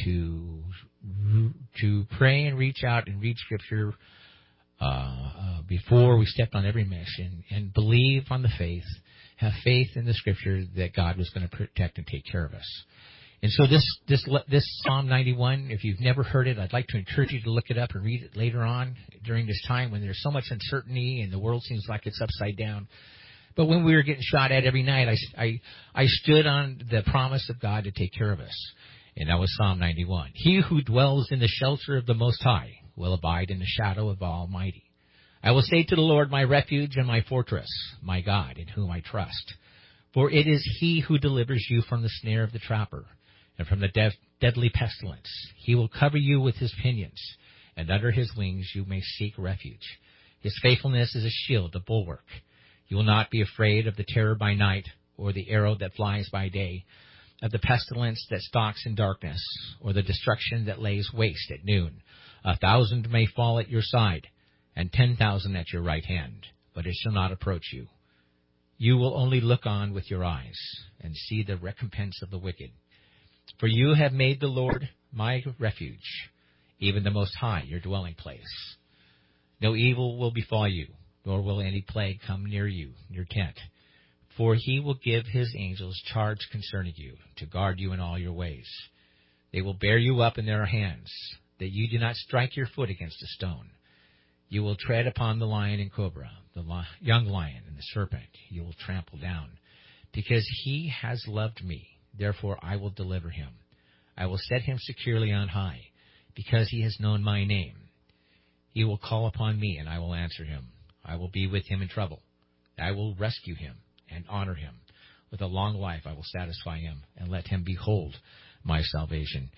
to pray and reach out and read Scripture before we stepped on every mission and believe on the faith, have faith in the Scripture that God was going to protect and take care of us. And so this Psalm 91, if you've never heard it, I'd like to encourage you to look it up and read it later on during this time when there's so much uncertainty and the world seems like it's upside down. But when we were getting shot at every night, I stood on the promise of God to take care of us. And that was Psalm 91. He who dwells in the shelter of the Most High will abide in the shadow of the Almighty. I will say to the Lord, my refuge and my fortress, my God, in whom I trust. For it is he who delivers you from the snare of the trapper and from the deadly pestilence. He will cover you with his pinions, and under his wings you may seek refuge. His faithfulness is a shield, a bulwark. You will not be afraid of the terror by night, or the arrow that flies by day, of the pestilence that stalks in darkness, or the destruction that lays waste at noon. 1,000 may fall at your side, and 10,000 at your right hand, but it shall not approach you. You will only look on with your eyes, and see the recompense of the wicked. For you have made the Lord my refuge, even the Most High your dwelling place. No evil will befall you, nor will any plague come near you, your tent. For he will give his angels charge concerning you, to guard you in all your ways. They will bear you up in their hands, that you do not strike your foot against a stone. You will tread upon the lion and cobra, the young lion and the serpent you will trample down. Because he has loved me, therefore I will deliver him. I will set him securely on high, because he has known my name. He will call upon me, and I will answer him. I will be with him in trouble. I will rescue him and honor him. With a long life I will satisfy him, and let him behold my salvation.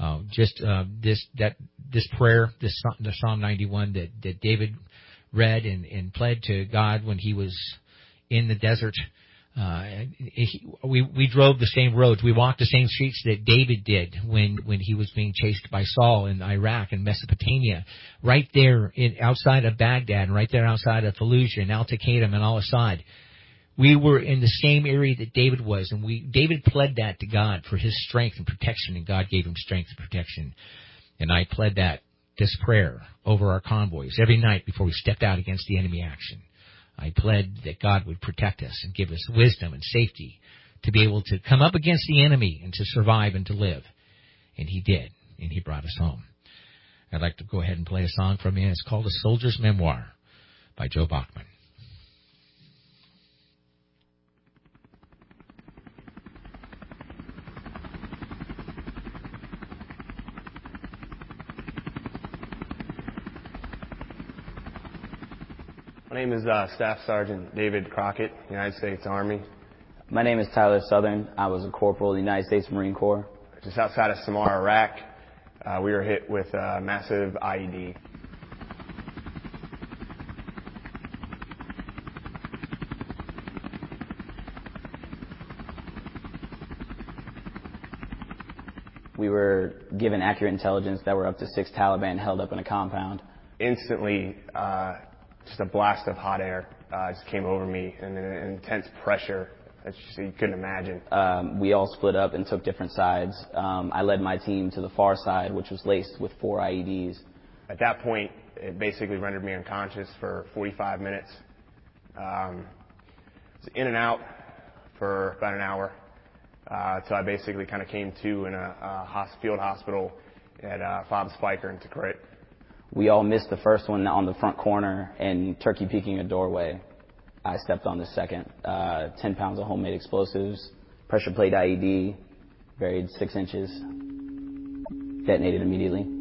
This prayer, the Psalm 91 that David read and pled to God when he was in the desert. We drove the same roads. We walked the same streets that David did when he was being chased by Saul in Iraq and Mesopotamia. Right there outside of Baghdad, and right there outside of Fallujah and Al-Taqadim and Al-Assad. We were in the same area that David was, and David pled that to God for his strength and protection, and God gave him strength and protection. And I pled this prayer over our convoys every night before we stepped out against the enemy action. I pled that God would protect us and give us wisdom and safety to be able to come up against the enemy and to survive and to live. And he did, and he brought us home. I'd like to go ahead and play a song from him. It's called A Soldier's Memoir by Joe Bachman. My name is Staff Sergeant David Crockett, United States Army. My name is Tyler Southern. I was a corporal in the United States Marine Corps. Just outside of Samar, Iraq, we were hit with a massive IED. We were given accurate intelligence that were up to 6 Taliban held up in a compound. Instantly, just a blast of hot air just came over me, and an intense pressure that you couldn't imagine. We all split up and took different sides. I led my team to the far side, which was laced with 4 IEDs. At that point, it basically rendered me unconscious for 45 minutes. I was in and out for about an hour, so I basically kind of came to in a field hospital at FOB Spiker in Tikrit. We all missed the first one on the front corner and turkey peeking a doorway. I stepped on the second. 10 pounds of homemade explosives, pressure plate IED, buried 6 inches, detonated immediately.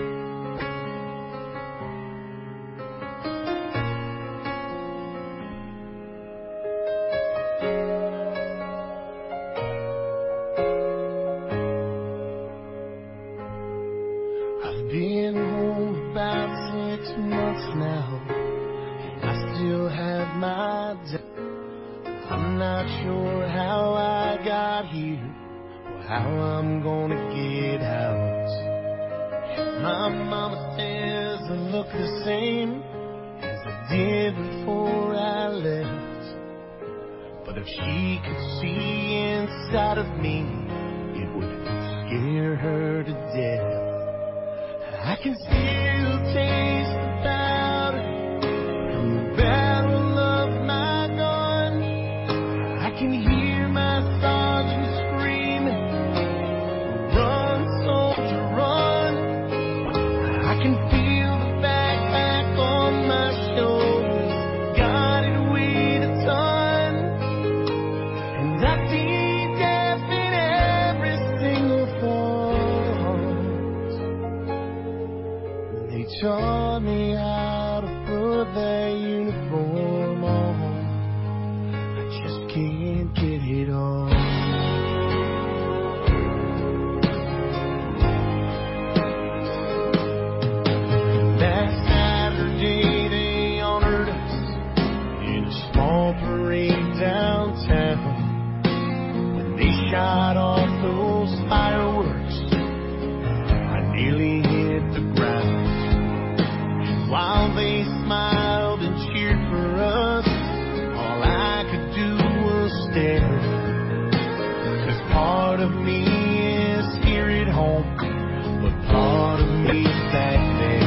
I've been home about 6 months now, and I still have my doubt. I'm not sure how I got here, or how I'm gonna get out. My mama says I look the same as I did before I left, but if she could see inside of me, it would scare her to death. I can still taste the powder from the barrel of my gun. I can hear my sergeant screaming, "Run, soldier, run!" I can feel the backpack on my shoulders, got it weighed a ton, and I see death in every single thought. They taught me how to put put that uniform on. I just can't get it on. That Saturday they honored us in a small parade downtown. When they shot off those fireworks, I nearly hit the ground. And while they smiled and cheered for us, all I could do was stare. 'Cause part of me is here at home, but part of me is back there.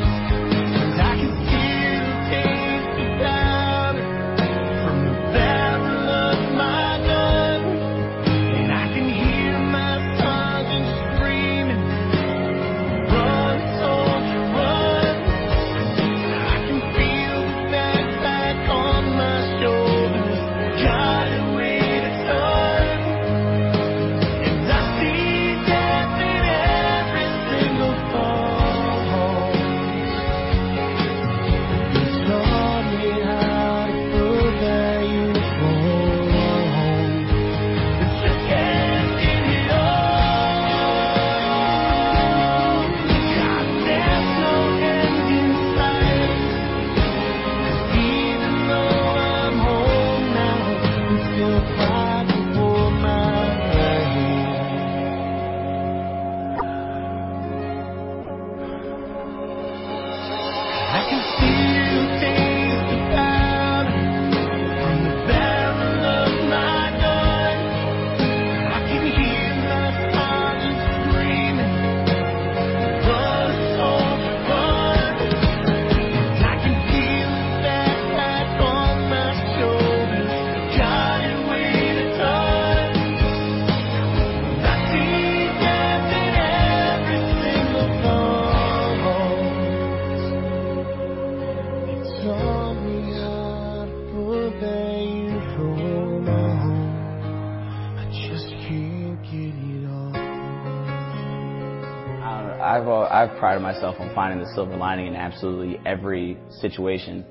I've prided myself on finding the silver lining in absolutely every situation.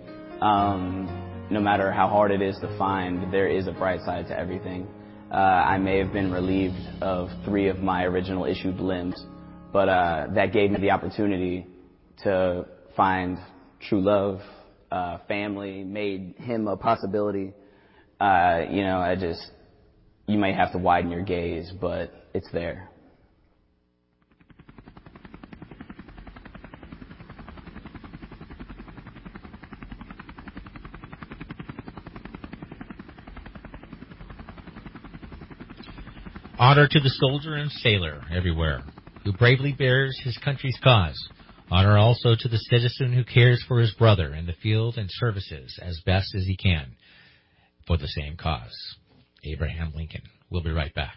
No matter how hard it is to find, there is a bright side to everything. I may have been relieved of 3 of my original issued limbs, but that gave me the opportunity to find true love, family, made him a possibility. You may have to widen your gaze, but it's there. Honor to the soldier and sailor everywhere who bravely bears his country's cause. Honor also to the citizen who cares for his brother in the field and services as best as he can for the same cause. Abraham Lincoln. We'll be right back.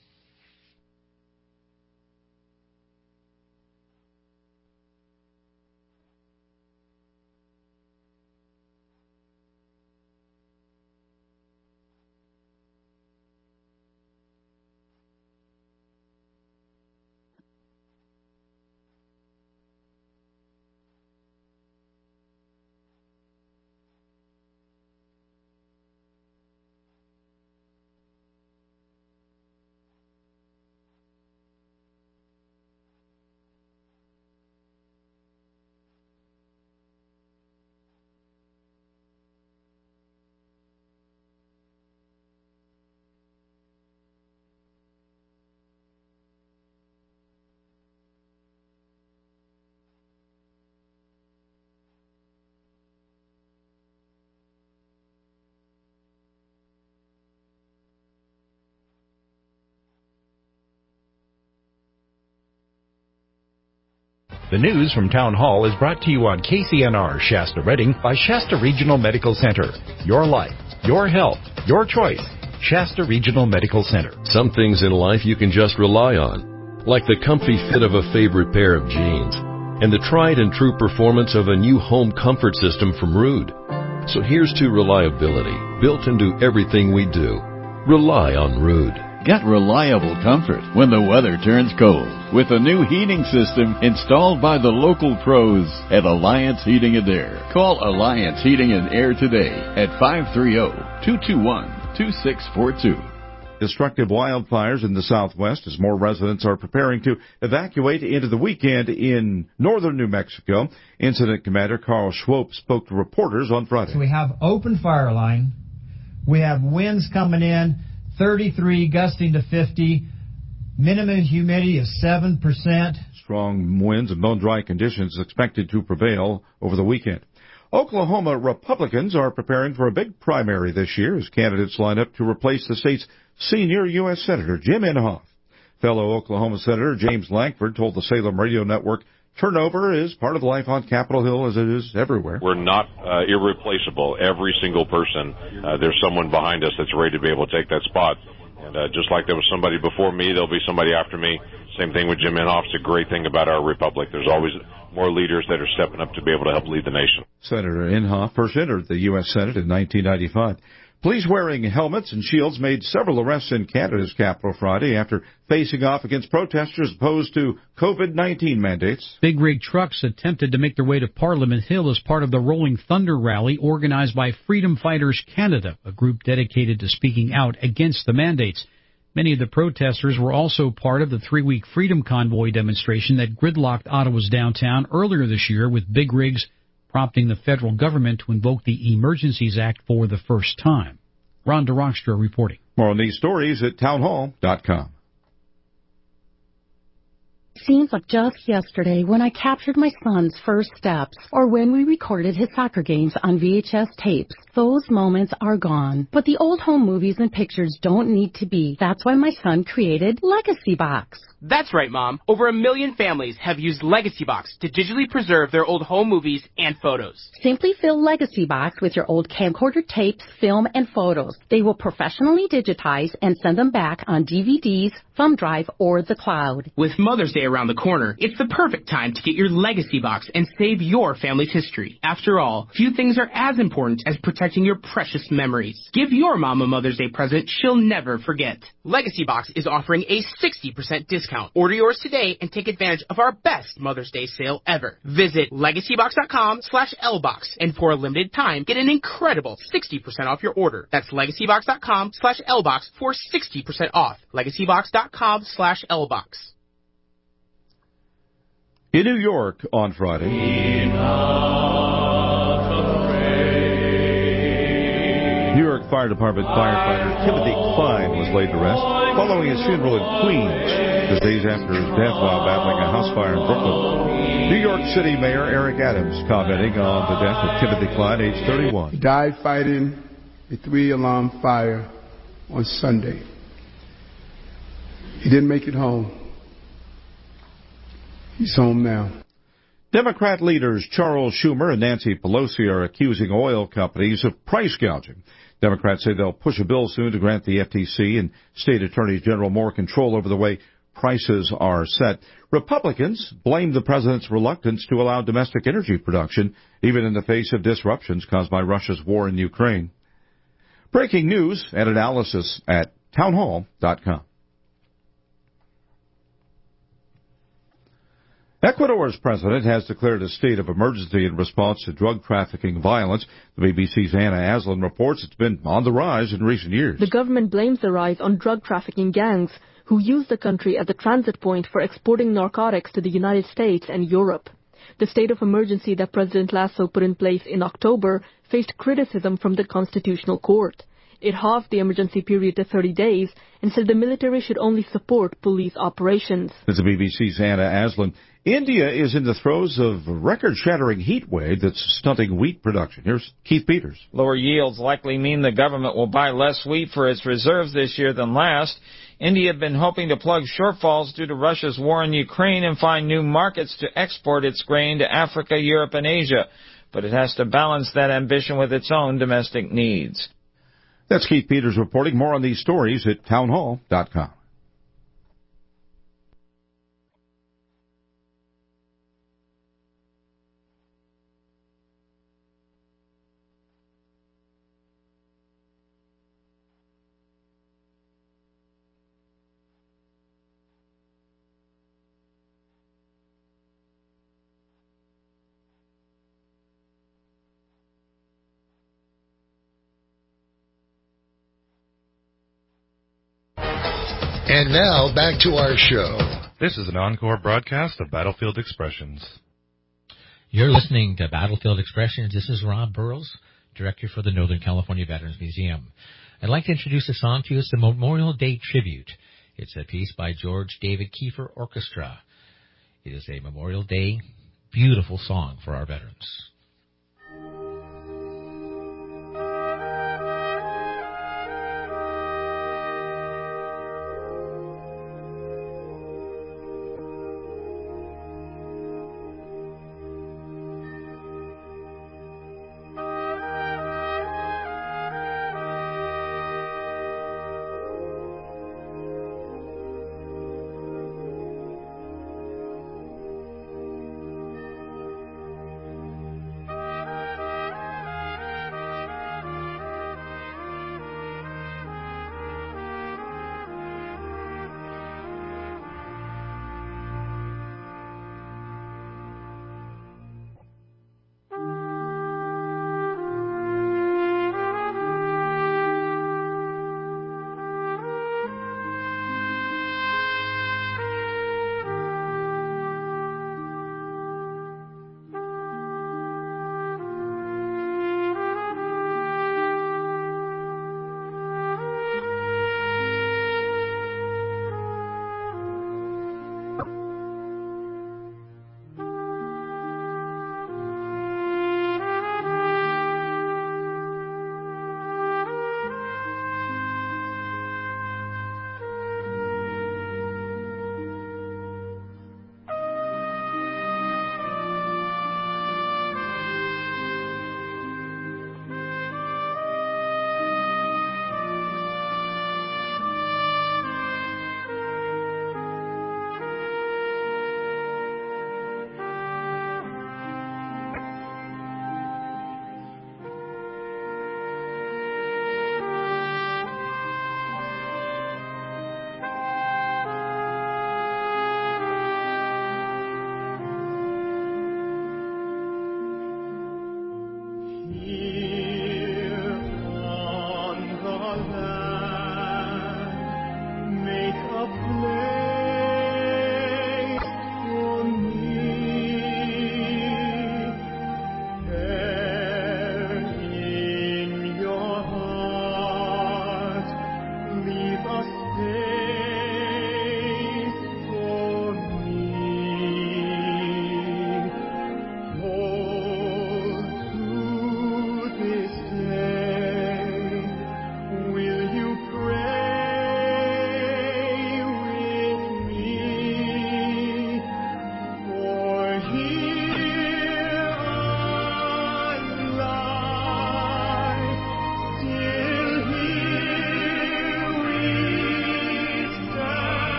The news from Town Hall is brought to you on KCNR Shasta Redding by Shasta Regional Medical Center. Your life, your health, your choice. Shasta Regional Medical Center. Some things in life you can just rely on, like the comfy fit of a favorite pair of jeans and the tried and true performance of a new home comfort system from Ruud. So here's to reliability, built into everything we do. Rely on Ruud. Get reliable comfort when the weather turns cold with a new heating system installed by the local pros at Alliance Heating and Air. Call Alliance Heating and Air today at 530-221-2642. Destructive wildfires in the southwest as more residents are preparing to evacuate into the weekend in northern New Mexico. Incident Commander Carl Schwope spoke to reporters on Friday. So we have open fire line. We have winds coming in, 33 gusting to 50, minimum humidity of 7%. Strong winds and bone-dry conditions expected to prevail over the weekend. Oklahoma Republicans are preparing for a big primary this year as candidates line up to replace the state's senior U.S. Senator Jim Inhofe. Fellow Oklahoma Senator James Lankford told the Salem Radio Network turnover is part of life on Capitol Hill as it is everywhere. We're not irreplaceable. Every single person, there's someone behind us that's ready to be able to take that spot. And just like there was somebody before me, there'll be somebody after me. Same thing with Jim Inhofe. It's a great thing about our republic. There's always more leaders that are stepping up to be able to help lead the nation. Senator Inhofe first entered the U.S. Senate in 1995. Police wearing helmets and shields made several arrests in Canada's capital Friday after facing off against protesters opposed to COVID-19 mandates. Big rig trucks attempted to make their way to Parliament Hill as part of the Rolling Thunder rally organized by Freedom Fighters Canada, a group dedicated to speaking out against the mandates. Many of the protesters were also part of the 3-week Freedom Convoy demonstration that gridlocked Ottawa's downtown earlier this year, with big rigs prompting the federal government to invoke the Emergencies Act for the first time. Ron DeRockstra reporting. More on these stories at townhall.com. Seems like just yesterday when I captured my son's first steps, or when we recorded his soccer games on VHS tapes. Those moments are gone. But the old home movies and pictures don't need to be. That's why my son created Legacy Box. That's right, Mom. Over 1 million families have used Legacy Box to digitally preserve their old home movies and photos. Simply fill Legacy Box with your old camcorder tapes, film, and photos. They will professionally digitize and send them back on DVDs, thumb drive, or the cloud. With Mother's Day around the corner, it's the perfect time to get your Legacy Box and save your family's history. After all, few things are as important as protecting your precious memories. Give your mom a Mother's Day present she'll never forget. Legacy Box is offering a 60% discount. Order yours today and take advantage of our best Mother's Day sale ever. Visit legacybox.com/LBox and for a limited time, get an incredible 60% off your order. That's legacybox.com/LBox for 60% off. legacybox.com/LBox. In New York on Friday, New York Fire Department firefighter Timothy Klein was laid to rest following his funeral in Queens, just days after his death while battling a house fire in Brooklyn. New York City Mayor Eric Adams commenting on the death of Timothy Klein, age 31. He died fighting a 3-alarm fire on Sunday. He didn't make it home. He's home now. Democrat leaders Charles Schumer and Nancy Pelosi are accusing oil companies of price gouging. Democrats say they'll push a bill soon to grant the FTC and state attorneys general more control over the way prices are set. Republicans blame the president's reluctance to allow domestic energy production, even in the face of disruptions caused by Russia's war in Ukraine. Breaking news and analysis at townhall.com. Ecuador's president has declared a state of emergency in response to drug trafficking violence. The BBC's Anna Aslan reports it's been on the rise in recent years. The government blames the rise on drug trafficking gangs who use the country as a transit point for exporting narcotics to the United States and Europe. The state of emergency that President Lasso put in place in October faced criticism from the Constitutional Court. It halved the emergency period to 30 days and said the military should only support police operations. This is the BBC's Anna Aslan. India is in the throes of a record-shattering heat wave that's stunting wheat production. Here's Keith Peters. Lower yields likely mean the government will buy less wheat for its reserves this year than last. India had been hoping to plug shortfalls due to Russia's war in Ukraine and find new markets to export its grain to Africa, Europe, and Asia. But it has to balance that ambition with its own domestic needs. That's Keith Peters reporting. More on these stories at townhall.com. And now, back to our show. This is an encore broadcast of Battlefield Expressions. You're listening to Battlefield Expressions. This is Rob Burrows, Director for the Northern California Veterans Museum. I'd like to introduce a song to you. It's the Memorial Day Tribute. It's a piece by George David Kiefer Orchestra. It is a Memorial Day beautiful song for our veterans.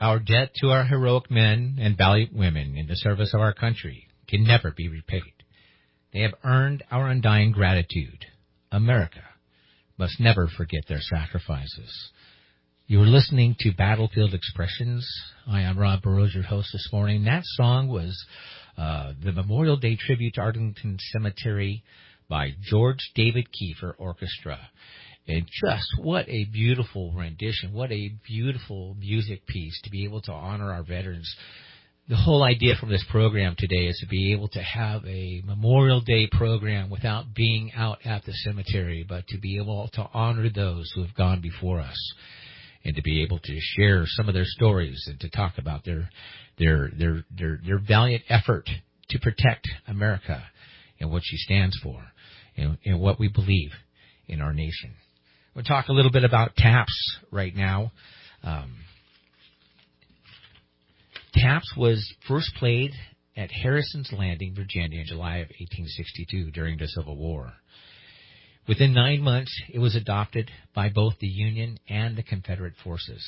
Our debt to our heroic men and valiant women in the service of our country can never be repaid. They have earned our undying gratitude. America must never forget their sacrifices. You are listening to Battlefield Expressions. I am Rob Burrows, your host this morning. That song was the Memorial Day tribute to Arlington Cemetery by George David Kiefer Orchestra. And just what a beautiful rendition, what a beautiful music piece to be able to honor our veterans. The whole idea from this program today is to be able to have a Memorial Day program without being out at the cemetery, but to be able to honor those who have gone before us and to be able to share some of their stories and to talk about their valiant effort to protect America and what she stands for and what we believe in our nation. We'll talk a little bit about TAPS right now. TAPS was first played at Harrison's Landing, Virginia, in July of 1862 during the Civil War. Within 9 months, it was adopted by both the Union and the Confederate forces.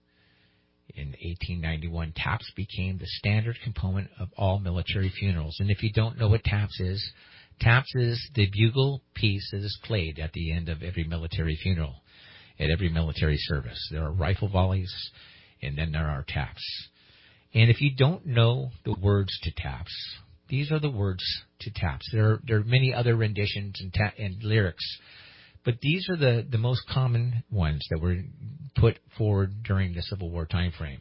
In 1891, TAPS became the standard component of all military funerals. And if you don't know what TAPS is the bugle piece that is played at the end of every military funeral, at every military service. There are rifle volleys, and then there are TAPS. And if you don't know the words to TAPS, these are the words to TAPS. There are many other renditions and lyrics, but these are the most common ones that were put forward during the Civil War time frame.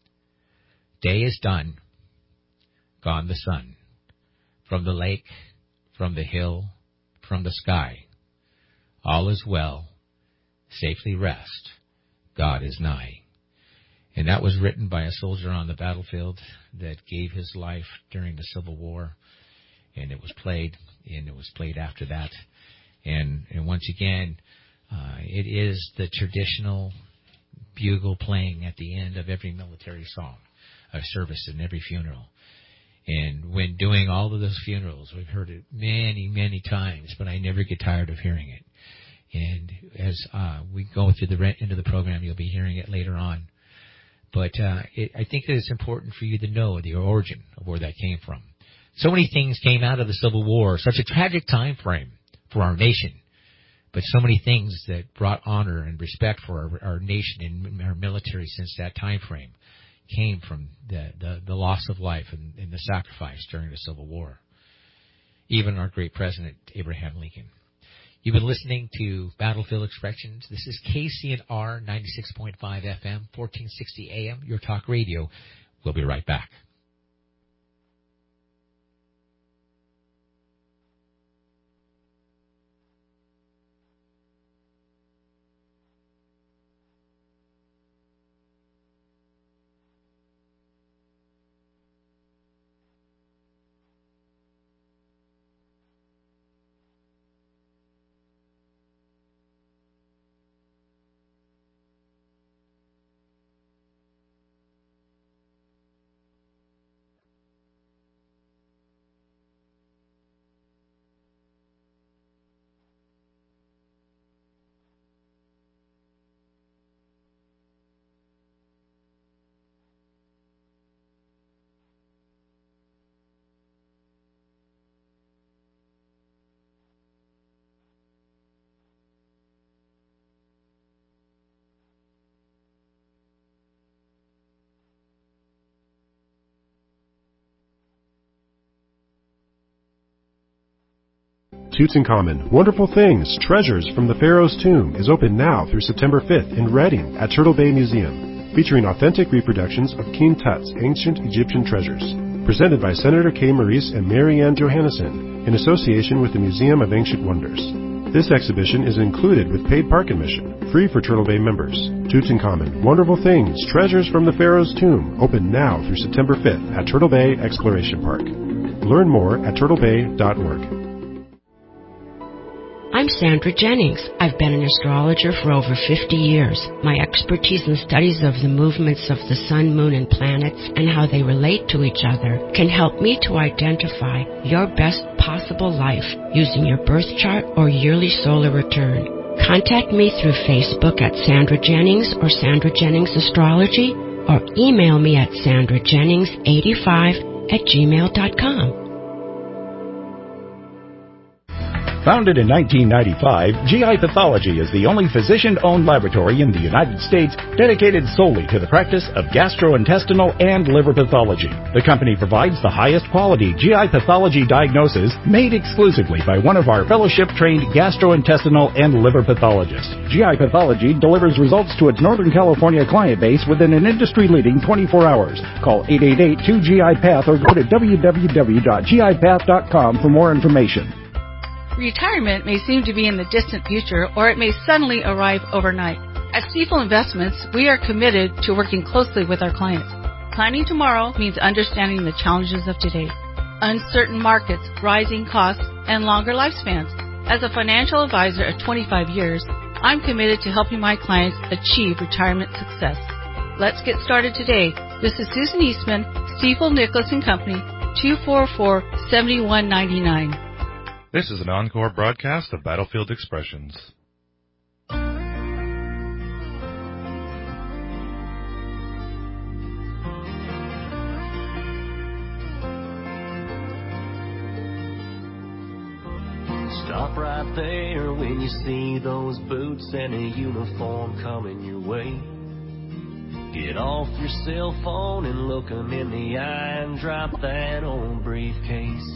Day is done, gone the sun, from the lake, from the hill, from the sky. All is well, safely rest, God is nigh. And that was written by a soldier on the battlefield that gave his life during the Civil War. And it was played after that. And once again, it is the traditional bugle playing at the end of every military service and every funeral. And when doing all of those funerals, we've heard it many, many times, but I never get tired of hearing it. And as we go through the end of the program, you'll be hearing it later on. But I think that it's important for you to know the origin of where that came from. So many things came out of the Civil War, such a tragic time frame for our nation, but so many things that brought honor and respect for our nation and our military since that time frame came from the loss of life and the sacrifice during the Civil War. Even our great president, Abraham Lincoln. You've been listening to Battlefield Expressions. This is KCNR 96.5 FM, 1460 AM, your talk radio. We'll be right back. Tutankhamun, Wonderful Things, Treasures from the Pharaoh's Tomb is open now through September 5th in Reading at Turtle Bay Museum, featuring authentic reproductions of King Tut's ancient Egyptian treasures. Presented by Senator Kay Maurice and Mary Ann Johannesson in association with the Museum of Ancient Wonders. This exhibition is included with paid park admission, free for Turtle Bay members. Tutankhamun, Wonderful Things, Treasures from the Pharaoh's Tomb, open now through September 5th at Turtle Bay Exploration Park. Learn more at turtlebay.org. I'm Sandra Jennings. I've been an astrologer for over 50 years. My expertise in studies of the movements of the sun, moon, and planets and how they relate to each other can help me to identify your best possible life using your birth chart or yearly solar return. Contact me through Facebook at Sandra Jennings or Sandra Jennings Astrology or email me at sandrajennings85@gmail.com. Founded in 1995, GI Pathology is the only physician-owned laboratory in the United States dedicated solely to the practice of gastrointestinal and liver pathology. The company provides the highest quality GI pathology diagnosis made exclusively by one of our fellowship-trained gastrointestinal and liver pathologists. GI Pathology delivers results to its Northern California client base within an industry-leading 24 hours. Call 888-2GI-PATH or go to www.gipath.com for more information. Retirement may seem to be in the distant future, or it may suddenly arrive overnight. At Stifel Investments, we are committed to working closely with our clients. Planning tomorrow means understanding the challenges of today. Uncertain markets, rising costs, and longer lifespans. As a financial advisor of 25 years, I'm committed to helping my clients achieve retirement success. Let's get started today. This is Susan Eastman, Stifel Nicholas & Company, 244-7199. This is an encore broadcast of Battlefield Expressions. Stop right there when you see those boots and a uniform coming your way. Get off your cell phone and look 'em in the eye and drop that old briefcase.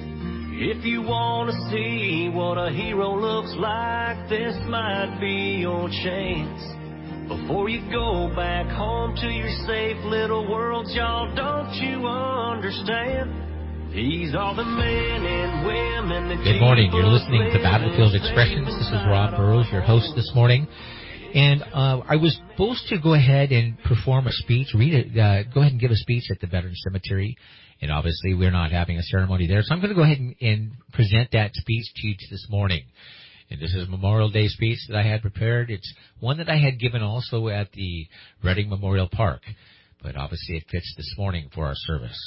If you want to see what a hero looks like, this might be your chance. Before you go back home to your safe little world, y'all, don't you understand? These are the men and women that Good morning. You're listening to Battlefield Expressions. This is Rob Burrows, your host this morning. And I was supposed to go ahead and perform a speech, go ahead and give a speech at the Veterans Cemetery. And obviously we're not having a ceremony there. So I'm going to go ahead and present that speech to you this morning. And this is a Memorial Day speech that I had prepared. It's one that I had given also at the Reading Memorial Park. But obviously it fits this morning for our service.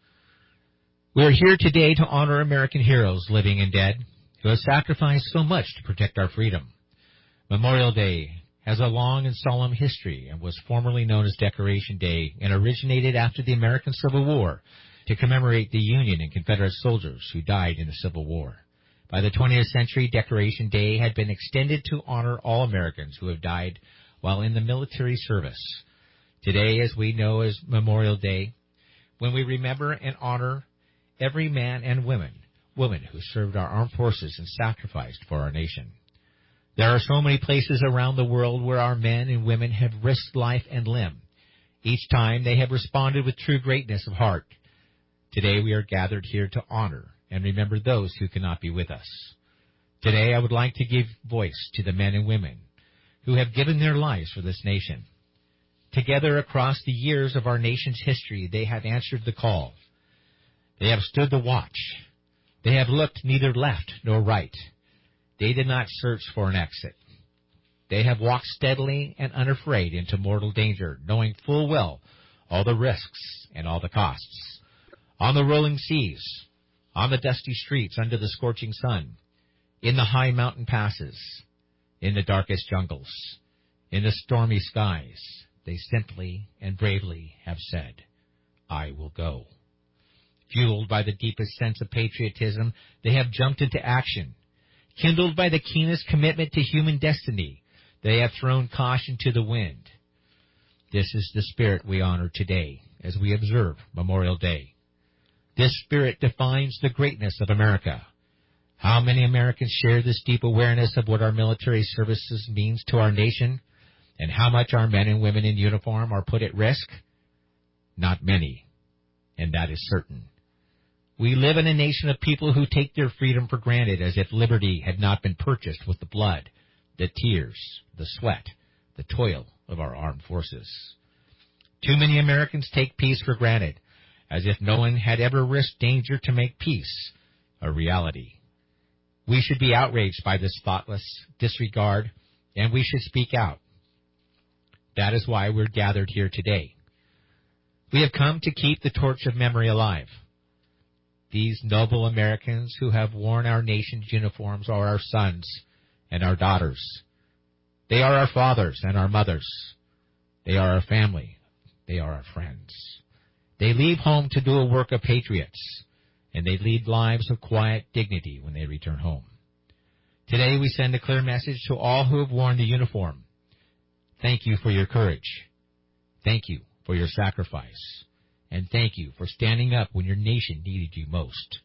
We are here today to honor American heroes, living and dead, who have sacrificed so much to protect our freedom. Memorial Day has a long and solemn history and was formerly known as Decoration Day and originated after the American Civil War to commemorate the Union and Confederate soldiers who died in the Civil War. By the 20th century, Decoration Day had been extended to honor all Americans who have died while in the military service. Today, as we know as Memorial Day, when we remember and honor every man and woman who served our armed forces and sacrificed for our nation. There are so many places around the world where our men and women have risked life and limb. Each time they have responded with true greatness of heart. Today we are gathered here to honor and remember those who cannot be with us. Today I would like to give voice to the men and women who have given their lives for this nation. Together across the years of our nation's history, they have answered the call. They have stood the watch. They have looked neither left nor right. They did not search for an exit. They have walked steadily and unafraid into mortal danger, knowing full well all the risks and all the costs. On the rolling seas, on the dusty streets under the scorching sun, in the high mountain passes, in the darkest jungles, in the stormy skies, they simply and bravely have said, I will go. Fueled by the deepest sense of patriotism, they have jumped into action. Kindled by the keenest commitment to human destiny, they have thrown caution to the wind. This is the spirit we honor today as we observe Memorial Day. This spirit defines the greatness of America. How many Americans share this deep awareness of what our military services means to our nation and how much our men and women in uniform are put at risk? Not many, and that is certain. We live in a nation of people who take their freedom for granted as if liberty had not been purchased with the blood, the tears, the sweat, the toil of our armed forces. Too many Americans take peace for granted, as if no one had ever risked danger to make peace a reality. We should be outraged by this thoughtless disregard, and we should speak out. That is why we're gathered here today. We have come to keep the torch of memory alive. These noble Americans who have worn our nation's uniforms are our sons and our daughters. They are our fathers and our mothers. They are our family, They are our friends. They leave home to do a work of patriots, and they lead lives of quiet dignity when they return home. Today we send a clear message to all who have worn the uniform. Thank you for your courage. Thank you for your sacrifice. And thank you for standing up when your nation needed you most.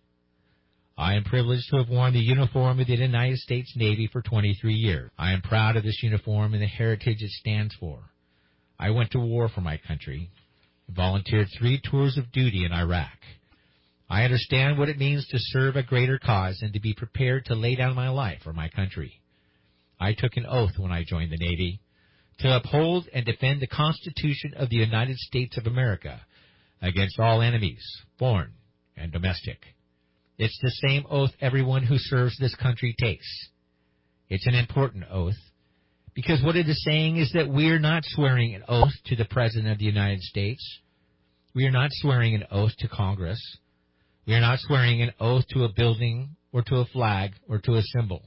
I am privileged to have worn the uniform of the United States Navy for 23 years. I am proud of this uniform and the heritage it stands for. I went to war for my country, volunteered 3 tours of duty in Iraq. I understand what it means to serve a greater cause and to be prepared to lay down my life for my country. I took an oath when I joined the Navy to uphold and defend the Constitution of the United States of America against all enemies, foreign and domestic. It's the same oath everyone who serves this country takes. It's an important oath because what it is saying is that we are not swearing an oath to the President of the United States. We are not swearing an oath to Congress. We are not swearing an oath to a building or to a flag or to a symbol.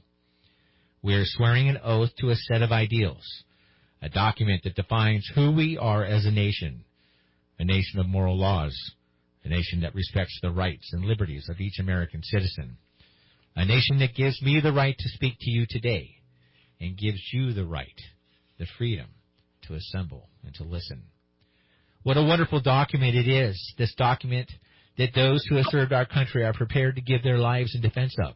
We are swearing an oath to a set of ideals, a document that defines who we are as a nation of moral laws, a nation that respects the rights and liberties of each American citizen, a nation that gives me the right to speak to you today and gives you the right, the freedom to assemble and to listen. What a wonderful document it is, this document that those who have served our country are prepared to give their lives in defense of.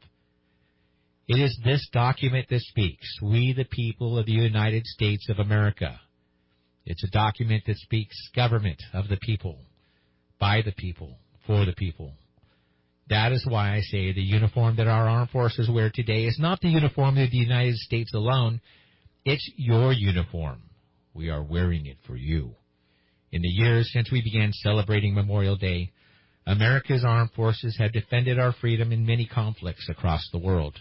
It is this document that speaks, we the people of the United States of America. It's a document that speaks government of the people, by the people, for the people. That is why I say the uniform that our armed forces wear today is not the uniform of the United States alone. It's your uniform. We are wearing it for you. In the years since we began celebrating Memorial Day, America's armed forces have defended our freedom in many conflicts across the world.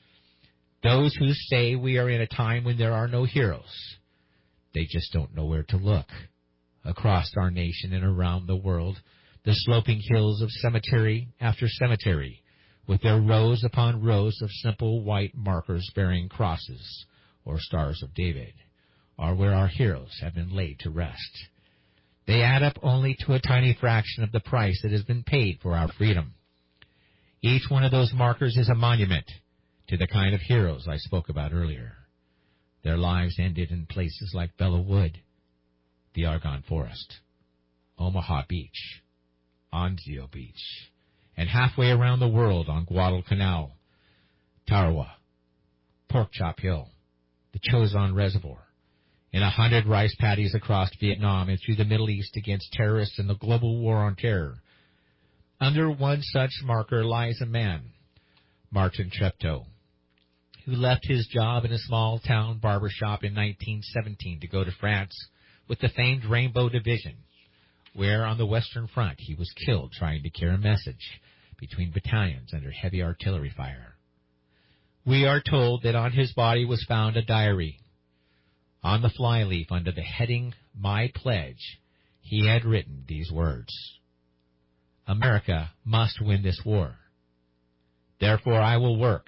Those who say we are in a time when there are no heroes, they just don't know where to look. Across our nation and around the world, the sloping hills of cemetery after cemetery, with their rows upon rows of simple white markers bearing crosses or stars of David, are where our heroes have been laid to rest. They add up only to a tiny fraction of the price that has been paid for our freedom. Each one of those markers is a monument to the kind of heroes I spoke about earlier. Their lives ended in places like Belleau Wood, the Argonne Forest, Omaha Beach, Anzio Beach, and halfway around the world on Guadalcanal, Tarawa, Pork Chop Hill, the Chosin Reservoir, in 100 rice paddies across Vietnam and through the Middle East against terrorists in the global war on terror. Under one such marker lies a man, Martin Treptow, who left his job in a small-town barbershop in 1917 to go to France with the famed Rainbow Division, where on the Western Front he was killed trying to carry a message between battalions under heavy artillery fire. We are told that on his body was found a diary. On the flyleaf under the heading, My Pledge, he had written these words: America must win this war. Therefore I will work.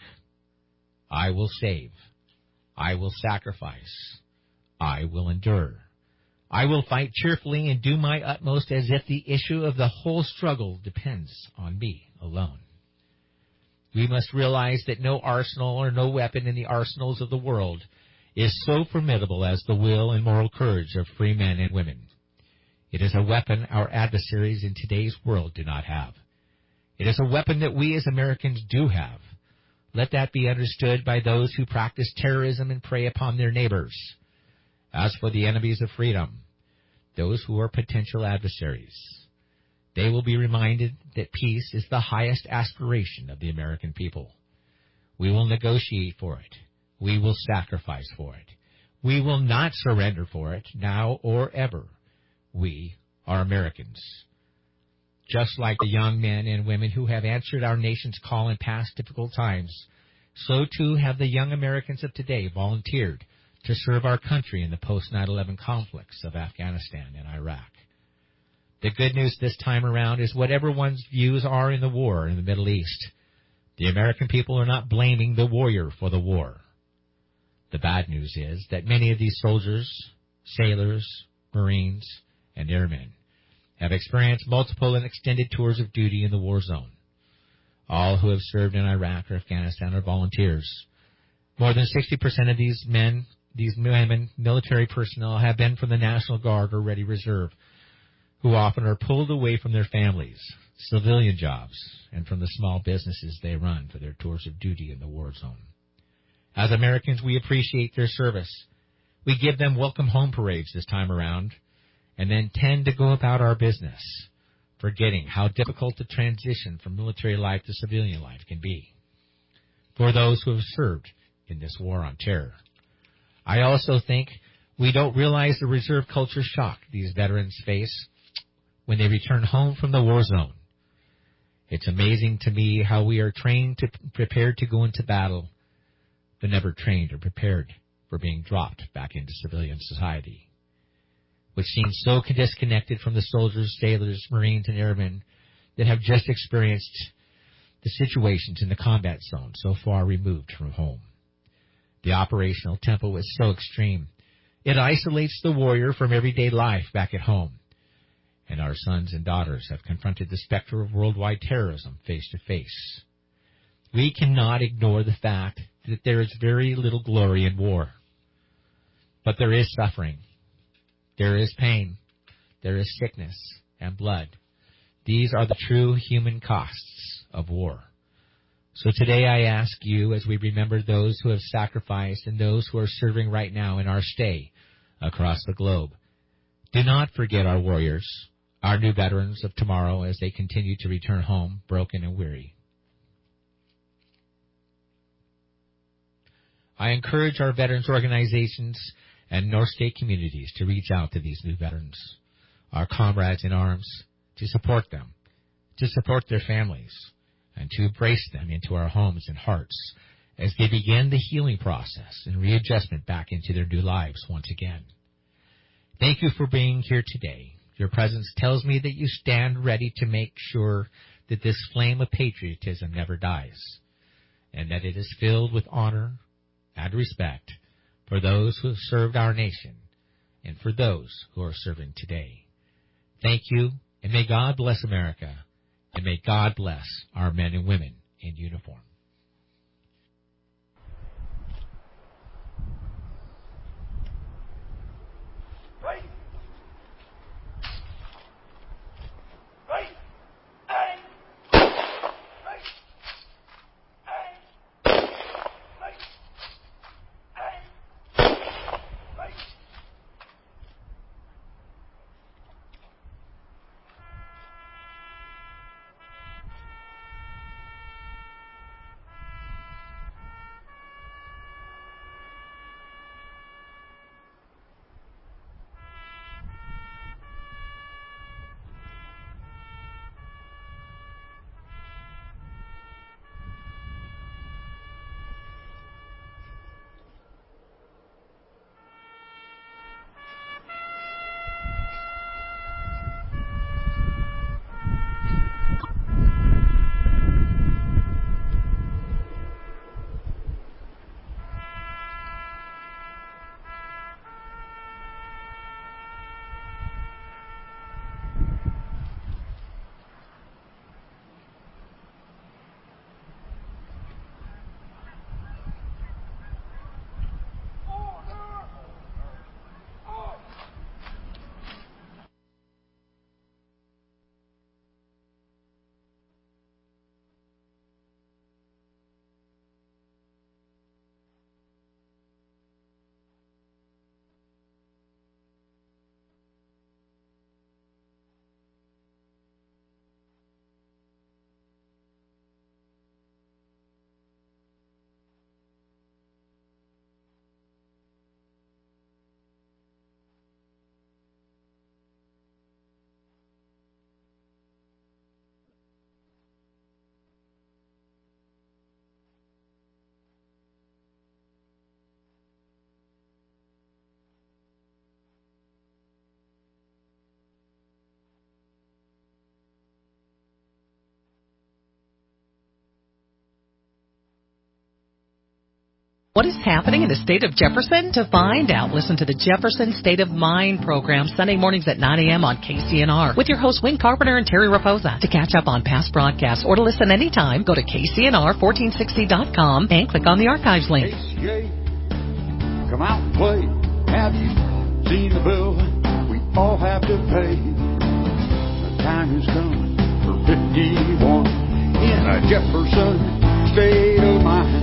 I will save. I will sacrifice. I will endure. I will fight cheerfully and do my utmost as if the issue of the whole struggle depends on me alone. We must realize that no arsenal or no weapon in the arsenals of the world is so formidable as the will and moral courage of free men and women. It is a weapon our adversaries in today's world do not have. It is a weapon that we as Americans do have. Let that be understood by those who practice terrorism and prey upon their neighbors. As for the enemies of freedom, those who are potential adversaries, they will be reminded that peace is the highest aspiration of the American people. We will negotiate for it. We will sacrifice for it. We will not surrender for it, now or ever. We are Americans. Just like the young men and women who have answered our nation's call in past difficult times, so too have the young Americans of today volunteered to serve our country in the post-9/11 conflicts of Afghanistan and Iraq. The good news this time around is whatever one's views are in the war in the Middle East, the American people are not blaming the warrior for the war. The bad news is that many of these soldiers, sailors, Marines, and airmen have experienced multiple and extended tours of duty in the war zone. All who have served in Iraq or Afghanistan are volunteers. More than 60% of these women, military personnel, have been from the National Guard or Ready Reserve, who often are pulled away from their families, civilian jobs, and from the small businesses they run for their tours of duty in the war zone. As Americans, we appreciate their service. We give them welcome home parades this time around, and then tend to go about our business, forgetting how difficult the transition from military life to civilian life can be for those who have served in this war on terror. I also think we don't realize the reserve culture shock these veterans face when they return home from the war zone. It's amazing to me how we are trained to prepared to go into battle, but never trained or prepared for being dropped back into civilian society, which seems so disconnected from the soldiers, sailors, Marines, and airmen that have just experienced the situations in the combat zone so far removed from home. The operational tempo is so extreme, it isolates the warrior from everyday life back at home. And our sons and daughters have confronted the specter of worldwide terrorism face to face. We cannot ignore the fact that there is very little glory in war. But there is suffering. There is pain. There is sickness and blood. These are the true human costs of war. So today I ask you, as we remember those who have sacrificed and those who are serving right now in our stay across the globe, do not forget our warriors, our new veterans of tomorrow as they continue to return home broken and weary. I encourage our veterans organizations and North State communities to reach out to these new veterans, our comrades in arms, to support them, to support their families, and to embrace them into our homes and hearts as they begin the healing process and readjustment back into their new lives once again. Thank you for being here today. Your presence tells me that you stand ready to make sure that this flame of patriotism never dies, and that it is filled with honor and respect for those who have served our nation and for those who are serving today. Thank you, and may God bless America, and may God bless our men and women in uniform. What is happening in the state of Jefferson? To find out, listen to the Jefferson State of Mind program Sunday mornings at 9 a.m. on KCNR with your hosts Wayne Carpenter and Terry Raposa. To catch up on past broadcasts or to listen anytime, go to KCNR1460.com and click on the archives link. KCA, come out and play. Have you seen the bill we all have to pay? The time has come for 51 in a Jefferson State of Mind.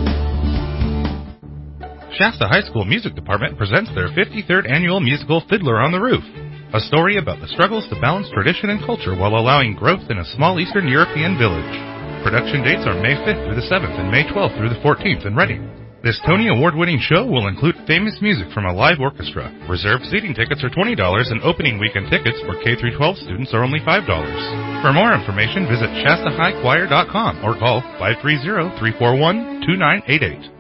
Shasta High School Music Department presents their 53rd annual musical Fiddler on the Roof, a story about the struggles to balance tradition and culture while allowing growth in a small Eastern European village. Production dates are May 5th through the 7th and May 12th through the 14th in Reading. This Tony Award-winning show will include famous music from a live orchestra. Reserved seating tickets are $20 and opening weekend tickets for K-12 students are only $5. For more information, visit ShastaHighChoir.com or call 530-341-2988.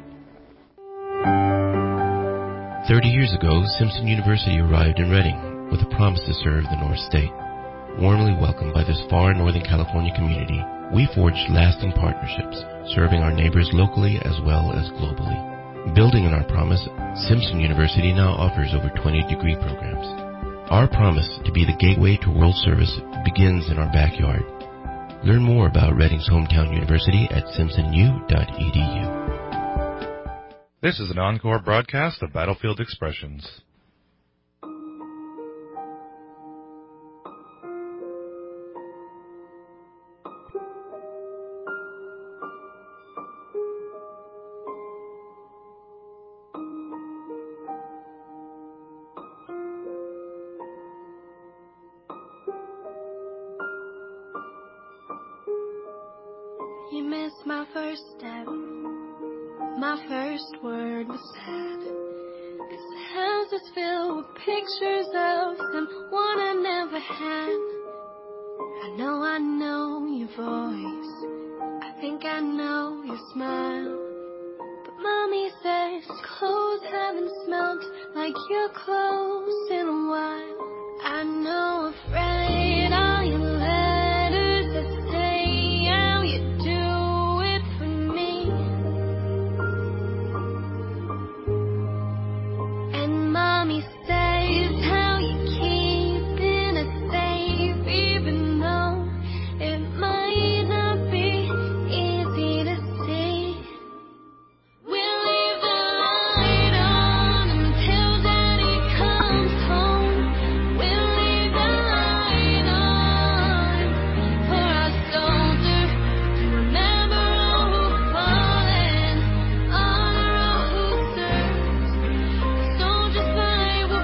30 years ago, Simpson University arrived in Reading with a promise to serve the North State. Warmly welcomed by this far Northern California community, we forged lasting partnerships, serving our neighbors locally as well as globally. Building on our promise, Simpson University now offers over 20 degree programs. Our promise to be the gateway to world service begins in our backyard. Learn more about Reading's hometown university at simpsonu.edu. This is an encore broadcast of Battlefield Expressions. You missed my first step. My first word was sad. This house is filled with pictures of someone I never had. I know your voice. I think I know your smile. But Mommy says clothes haven't smelled like your clothes in a while. I know afraid all your letters that say how you do it for me. Mommy says how you keeping us safe, even though it might not be easy to see. We'll leave the light on until Daddy comes home. We'll leave the light on for our soldiers to remember all who've fallen on the road who serves. Soldiers fight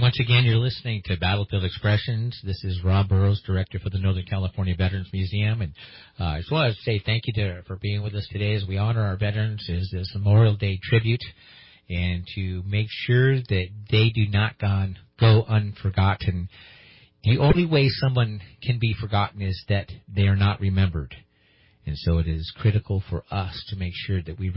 once again, you're listening to Battlefield Expressions. This is Rob Burrows, Director for the Northern California Veterans Museum. And I just want to say thank you for being with us today as we honor our veterans as this Memorial Day tribute and to make sure that they do not go unforgotten. The only way someone can be forgotten is that they are not remembered. And so it is critical for us to make sure that we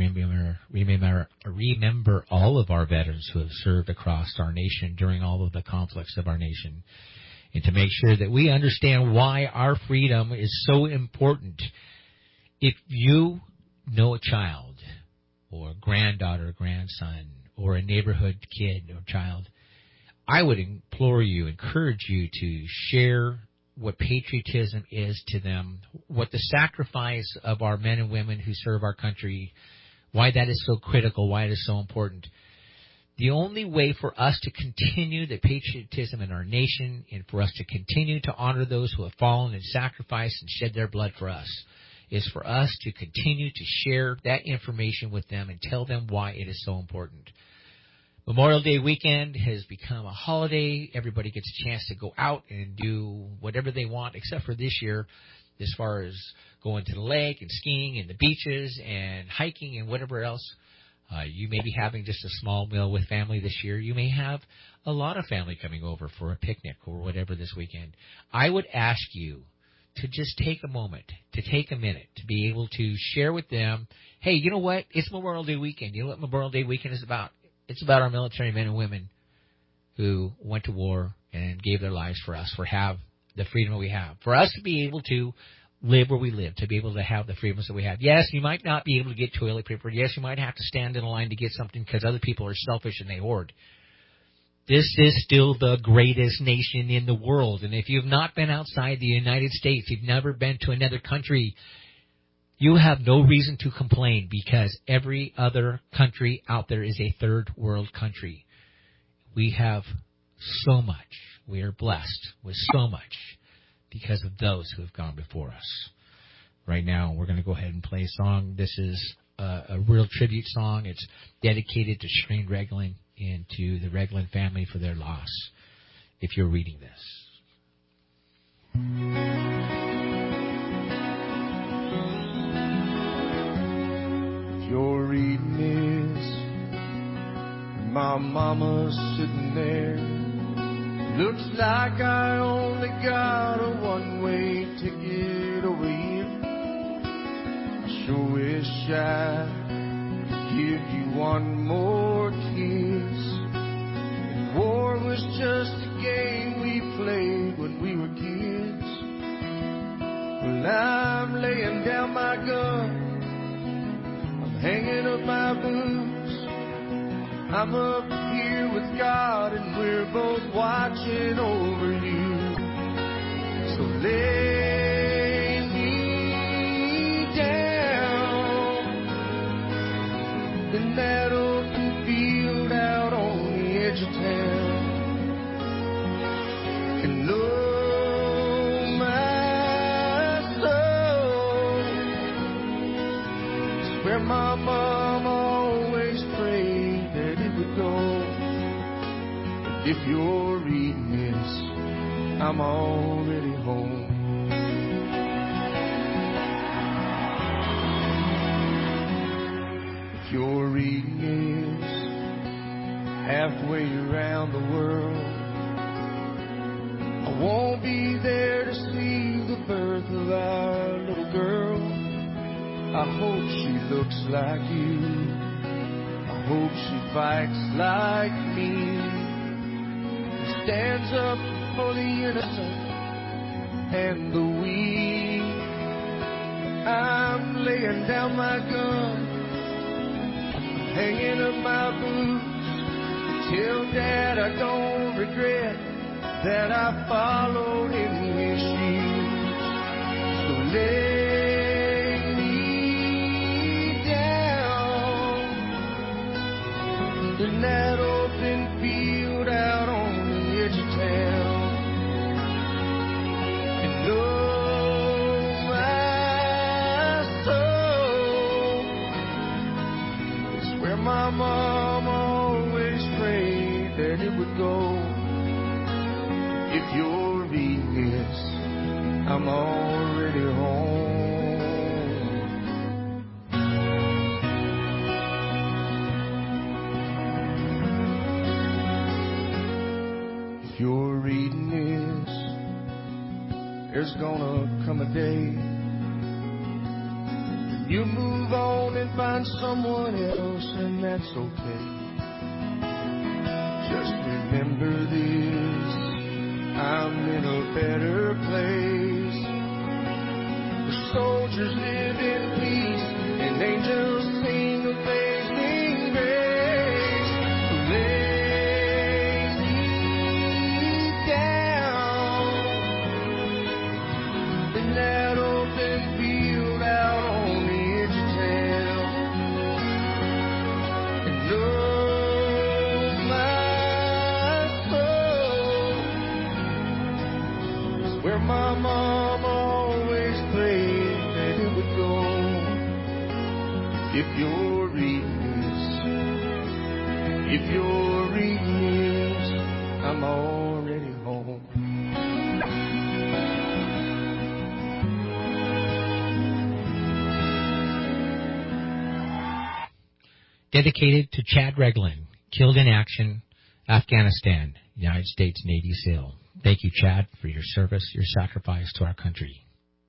remember all of our veterans who have served across our nation during all of the conflicts of our nation, and to make sure that we understand why our freedom is so important. If you know a child or a granddaughter, grandson, or a neighborhood kid or child, I would encourage you to share what patriotism is to them, what the sacrifice of our men and women who serve our country, why that is so critical, why it is so important. The only way for us to continue the patriotism in our nation and for us to continue to honor those who have fallen and sacrificed and shed their blood for us is for us to continue to share that information with them and tell them why it is so important. Memorial Day weekend has become a holiday. Everybody gets a chance to go out and do whatever they want, except for this year, as far as going to the lake and skiing and the beaches and hiking and whatever else. You may be having just a small meal with family this year. You may have a lot of family coming over for a picnic or whatever this weekend. I would ask you to just take a moment, to take a minute, to be able to share with them, hey, you know what? It's Memorial Day weekend. You know what Memorial Day weekend is about? It's about our military men and women who went to war and gave their lives for us, for have the freedom that we have, for us to be able to live where we live, to be able to have the freedoms that we have. Yes, you might not be able to get toilet paper. Yes, you might have to stand in a line to get something because other people are selfish and they hoard. This is still the greatest nation in the world. And if you've not been outside the United States, you've never been to another country, you have no reason to complain because every other country out there is a third world country. We have so much. We are blessed with so much because of those who have gone before us. Right now, we're going to go ahead and play a song. This is a real tribute song. It's dedicated to Shireen Reglan and to the Reglan family for their loss, if you're reading this. You're reading this, my mama's sitting there. Looks like I only got a one-way ticket over here. I sure wish I could give you one more kiss. And war was just a game we played when we were kids. Well, I'm laying down my gun, hanging up my boots. I'm up here with God and we're both watching over you. So lay me down in that open field out on the edge of town. And oh my soul, it's where my mom always prayed that it would go. But if you're reading this, I'm already home. If you're reading this, halfway around the world, I won't be there to see the birth of our little girl. I hope she looks like you. I hope she fights like me. Stands up for the innocent and the weak. I'm laying down my gun, hanging up my boots. Tell Dad I don't regret that I followed in his shoes. So lay me down in that open field out on the edge of town. And oh my soul, it's where my mom always prayed that it would go. I'm already home. If you're reading this, there's gonna come a day you move on and find someone else, and that's okay. Just remember this, I'm in a better place. The soldiers live in peace, and angels sing amazing grace. Who lay me down in that open field out on the edge of town, and oh my soul is where my mom always prayed that it would go. If you're reading this, I'm already home. Dedicated to Chad Regland, killed in action, Afghanistan, United States Navy SEAL. Thank you, Chad, for your service, your sacrifice to our country.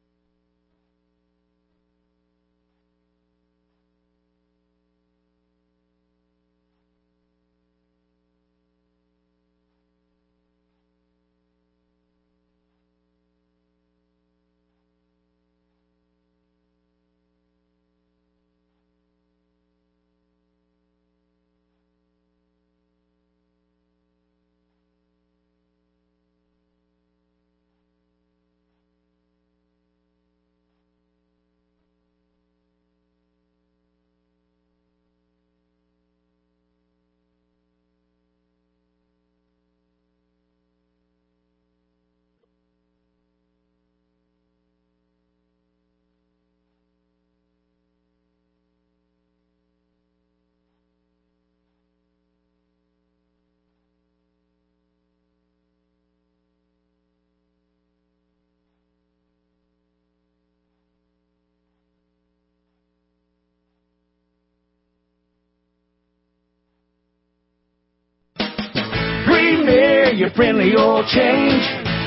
Premier, your friendly oil change.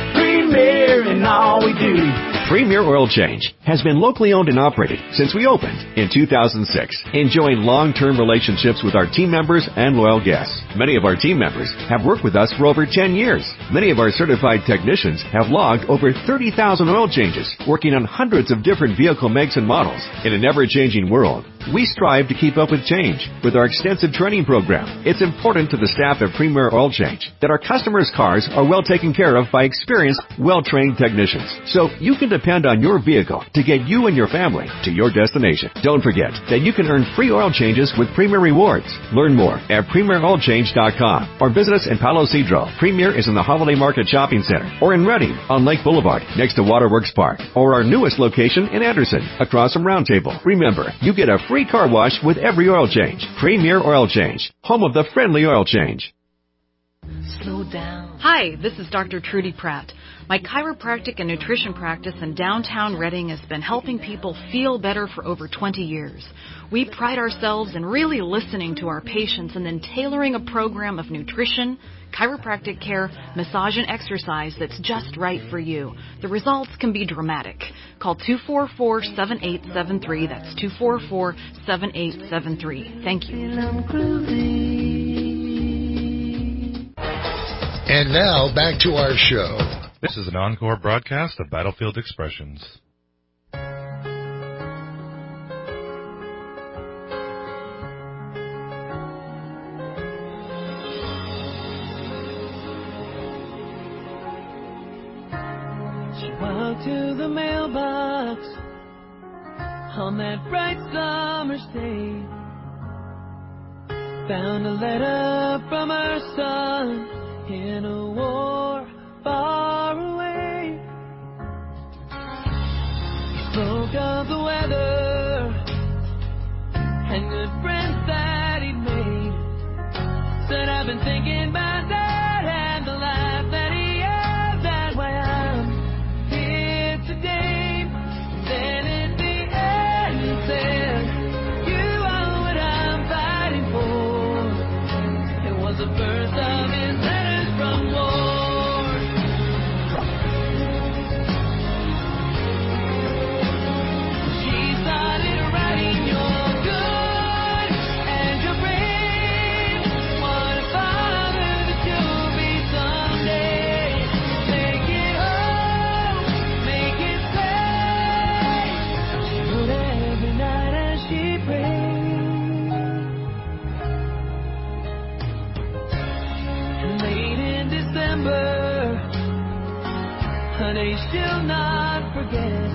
Premier in all we do. Premier Oil Change has been locally owned and operated since we opened in 2006, enjoying long-term relationships with our team members and loyal guests. Many of our team members have worked with us for over 10 years. Many of our certified technicians have logged over 30,000 oil changes, working on hundreds of different vehicle makes and models. In an ever-changing world, we strive to keep up with change with our extensive training program. It's important to the staff of Premier Oil Change that our customers' cars are well taken care of by experienced, well-trained technicians, so you can depend on your vehicle to get you and your family to your destination. Don't forget that you can earn free oil changes with Premier Rewards. Learn more at PremierOilChange.com or visit us in Palo Cedro. Premier is in the Holiday Market Shopping Center or in Redding on Lake Boulevard next to Waterworks Park, or our newest location in Anderson across from Round Table. Remember, you get a free car wash with every oil change. Premier Oil Change, home of the friendly oil change. Slow down. Hi, this is Dr. Trudy Pratt. My chiropractic and nutrition practice in downtown Redding has been helping people feel better for over 20 years. We pride ourselves in really listening to our patients and then tailoring a program of nutrition, chiropractic care, massage, and exercise that's just right for you. The results can be dramatic. Call 244-7873. That's 244-7873. Thank you. And now, back to our show. This is an encore broadcast of Battlefield Expressions. She walked to the mailbox on that bright summer's day, found a letter from her son in a war far away. He spoke of the weather and good friends that he'd made. Said, I've been thinking about that and the life that he had. That's why I'm here today. forget.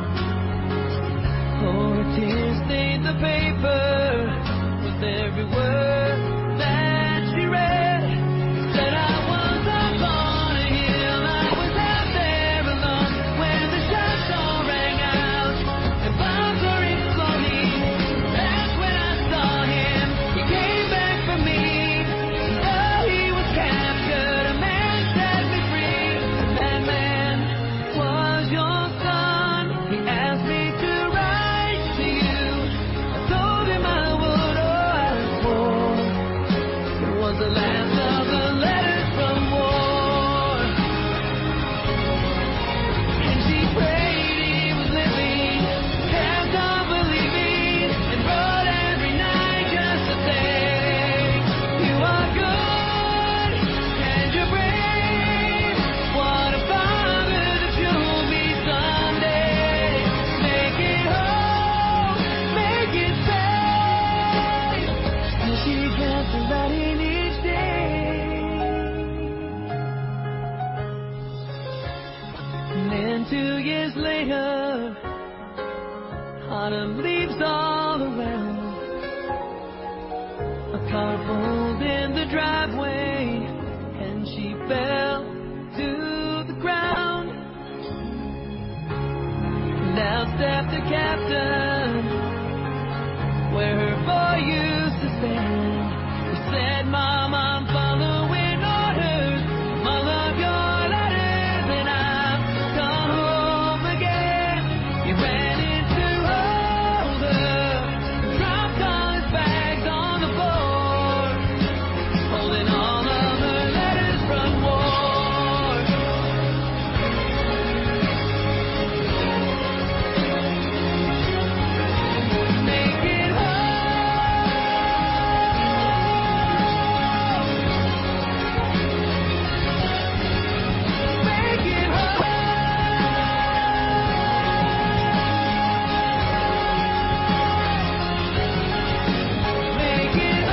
Oh, tears stained the paper with every word that she read. Said I was up on a hill, I was out there alone when the shots all rang out and bombs were exploding. That's when I saw him. He came back for me. Though he was captured, a man set me free. That man was your son. He asked me to write to you. I told him I would. Oh, I swore it was the last of the letters from war. And she prayed he was living, kept on believing, and wrote every night just to say, you are good and you're brave. What a father that you'll be someday. Make it whole, make it safe. And she kept writing each day. And then 2 years later, autumn leaves all around. A car pulled in the driveway and she fell to the ground. Now stepped the captain where her boy used to stand. He said, Mom, I'm following orders. I love your letters and I've come home again. He ran into her, dropped all his bags on the floor, holding all of her letters from war. Make it make it make it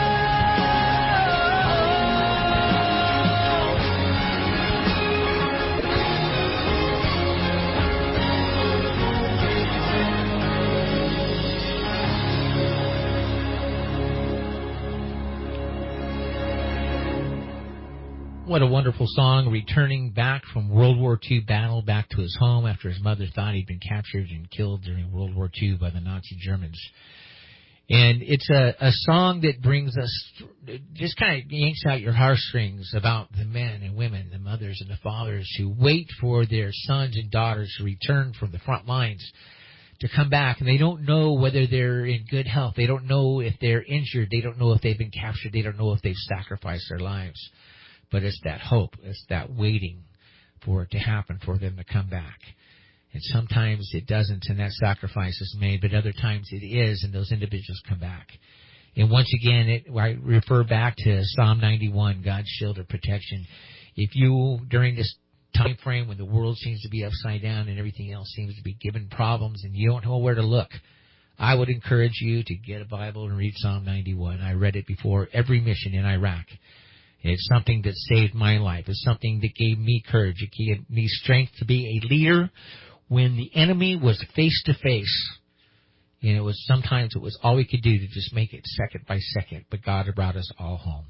What a wonderful song, returning back from World War II battle back to his home after his mother thought he'd been captured and killed during World War II by the Nazi Germans. And it's a song that brings us, just kind of yanks out your heartstrings about the men and women, the mothers and the fathers who wait for their sons and daughters to return from the front lines to come back. And they don't know whether they're in good health. They don't know if they're injured. They don't know if they've been captured. They don't know if they've sacrificed their lives. But it's that hope, it's that waiting for it to happen, for them to come back. And sometimes it doesn't, and that sacrifice is made, but other times it is, and those individuals come back. And once again, I refer back to Psalm 91, God's shield of protection. If you, during this time frame when the world seems to be upside down and everything else seems to be given problems and you don't know where to look, I would encourage you to get a Bible and read Psalm 91. I read it before every mission in Iraq. It's something that saved my life. It's something that gave me courage. It gave me strength to be a leader when the enemy was face to face. And it was sometimes it was all we could do to just make it second by second. But God brought us all home.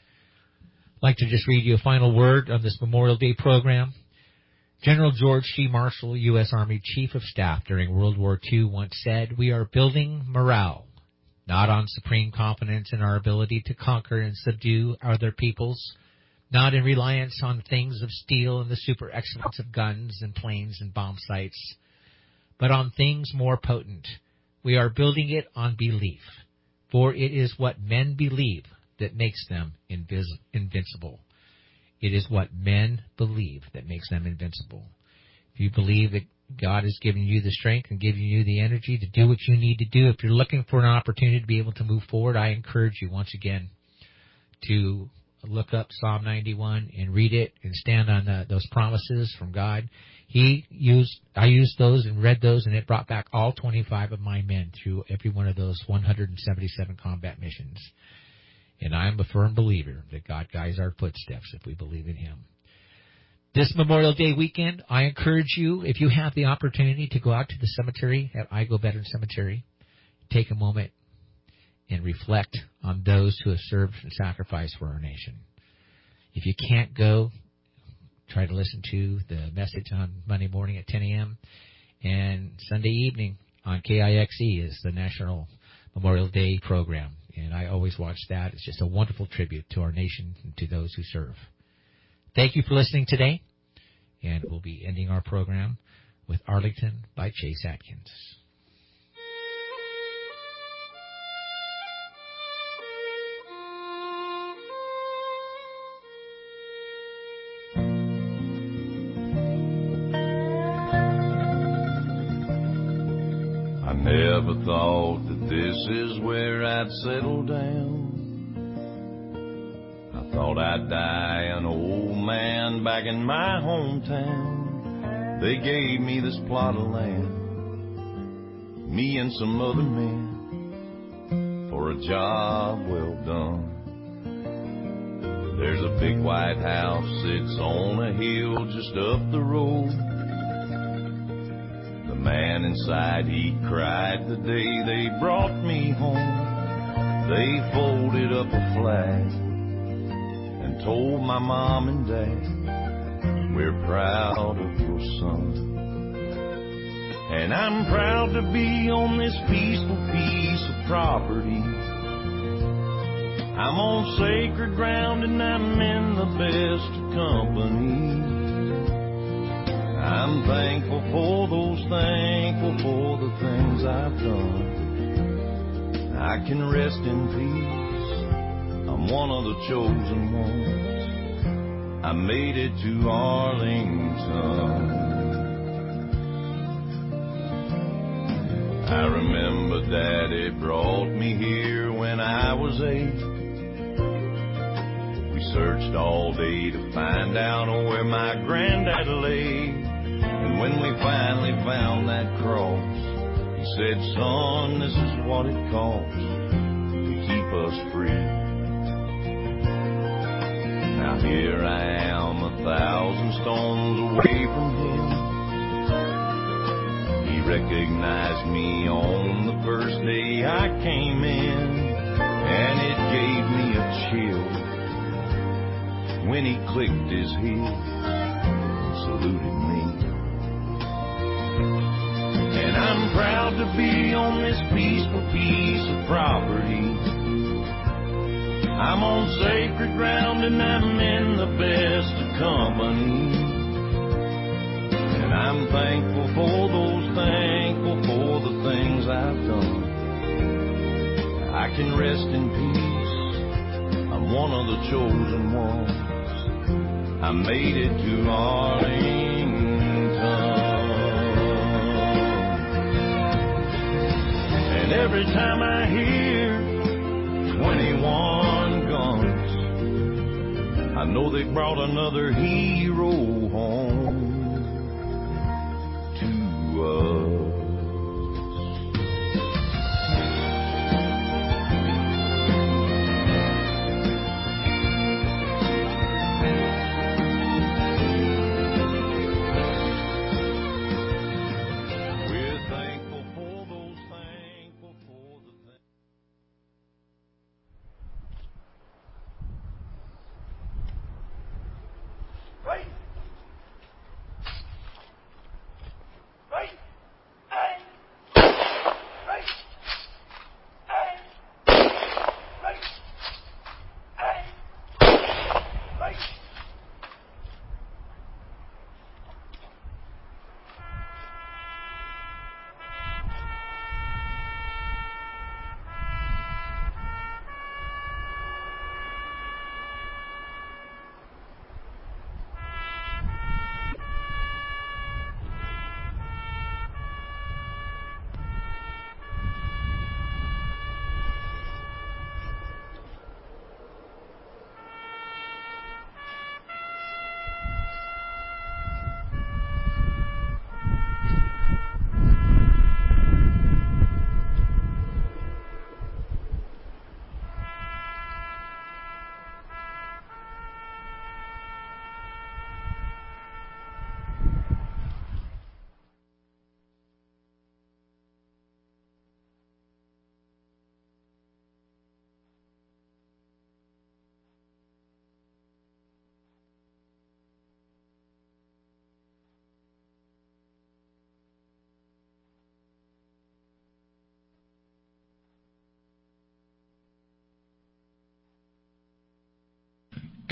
I'd like to just read you a final word on this Memorial Day program. General George C. Marshall, U.S. Army Chief of Staff during World War II, once said, "We are building morale, not on supreme confidence in our ability to conquer and subdue other peoples, not in reliance on things of steel and the super excellence of guns and planes and bomb sites, but on things more potent. We are building it on belief, for it is what men believe that makes them invincible. It is what men believe that makes them invincible. If you believe that God has given you the strength and given you the energy to do what you need to do, if you're looking for an opportunity to be able to move forward, I encourage you once again to look up Psalm 91 and read it and stand on those promises from God. I used those and read those, and it brought back all 25 of my men through every one of those 177 combat missions. And I am a firm believer that God guides our footsteps if we believe in Him. This Memorial Day weekend, I encourage you, if you have the opportunity, to go out to the cemetery at I Go Veteran Cemetery. Take a moment and reflect on those who have served and sacrificed for our nation. If you can't go, try to listen to the message on Monday morning at 10 a.m. And Sunday evening on KIXE is the National Memorial Day program. And I always watch that. It's just a wonderful tribute to our nation and to those who serve. Thank you for listening today. And we'll be ending our program with Arlington by Chase Atkins. I never thought that this is where I'd settle down. I thought I'd die an old man back in my hometown. They gave me this plot of land, me and some other men, for a job well done. There's a big white house, sits on a hill just up the road. The man inside, he cried the day they brought me home. They folded up a flag and told my mom and dad, we're proud of your son. And I'm proud to be on this peaceful piece of property. I'm on sacred ground and I'm in the best of company. I'm thankful for those, thankful for the things I've done. I can rest in peace, I'm one of the chosen ones. I made it to Arlington. I remember Daddy brought me here when I was 8. We searched all day to find out where my granddad lay. And when we finally found that cross, he said, son, this is what it costs to keep us free. Now here I am 1,000 stones away from him. He recognized me on the first day I came in, and it gave me a chill when he clicked his heels and saluted me. And I'm proud to be on this peaceful piece of property. I'm on sacred ground and I'm in the best of company. And I'm thankful for those, thankful for the things I've done. I can rest in peace, I'm one of the chosen ones. I made it to Arlington. And every time I hear 21 guns, I know they brought another hero home to us.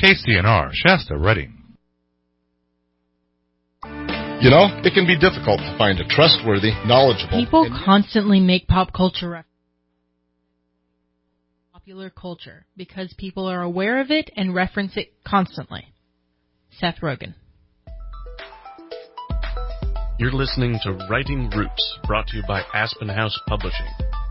KCNR, Shasta, Redding. You know, it can be difficult to find a trustworthy, knowledgeable... People constantly make pop culture references to popular culture because people are aware of it and reference it constantly. Seth Rogen. You're listening to Writing Roots, brought to you by Aspen House Publishing.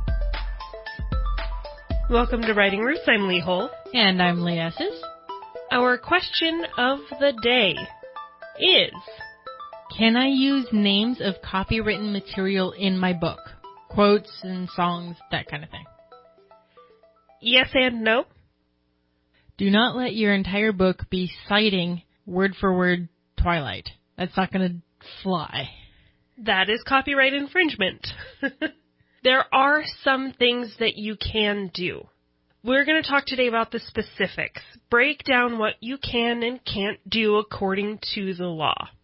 Welcome to Writing Roots. I'm Lee Hull. And I'm Lee Esses. Our question of the day is... Can I use names of copywritten material in my book? Quotes and songs, that kind of thing. Yes and no. Do not let your entire book be citing word for word Twilight. That's not going to fly. That is copyright infringement. There are some things that you can do. We're going to talk today about the specifics. Break down what you can and can't do according to the law.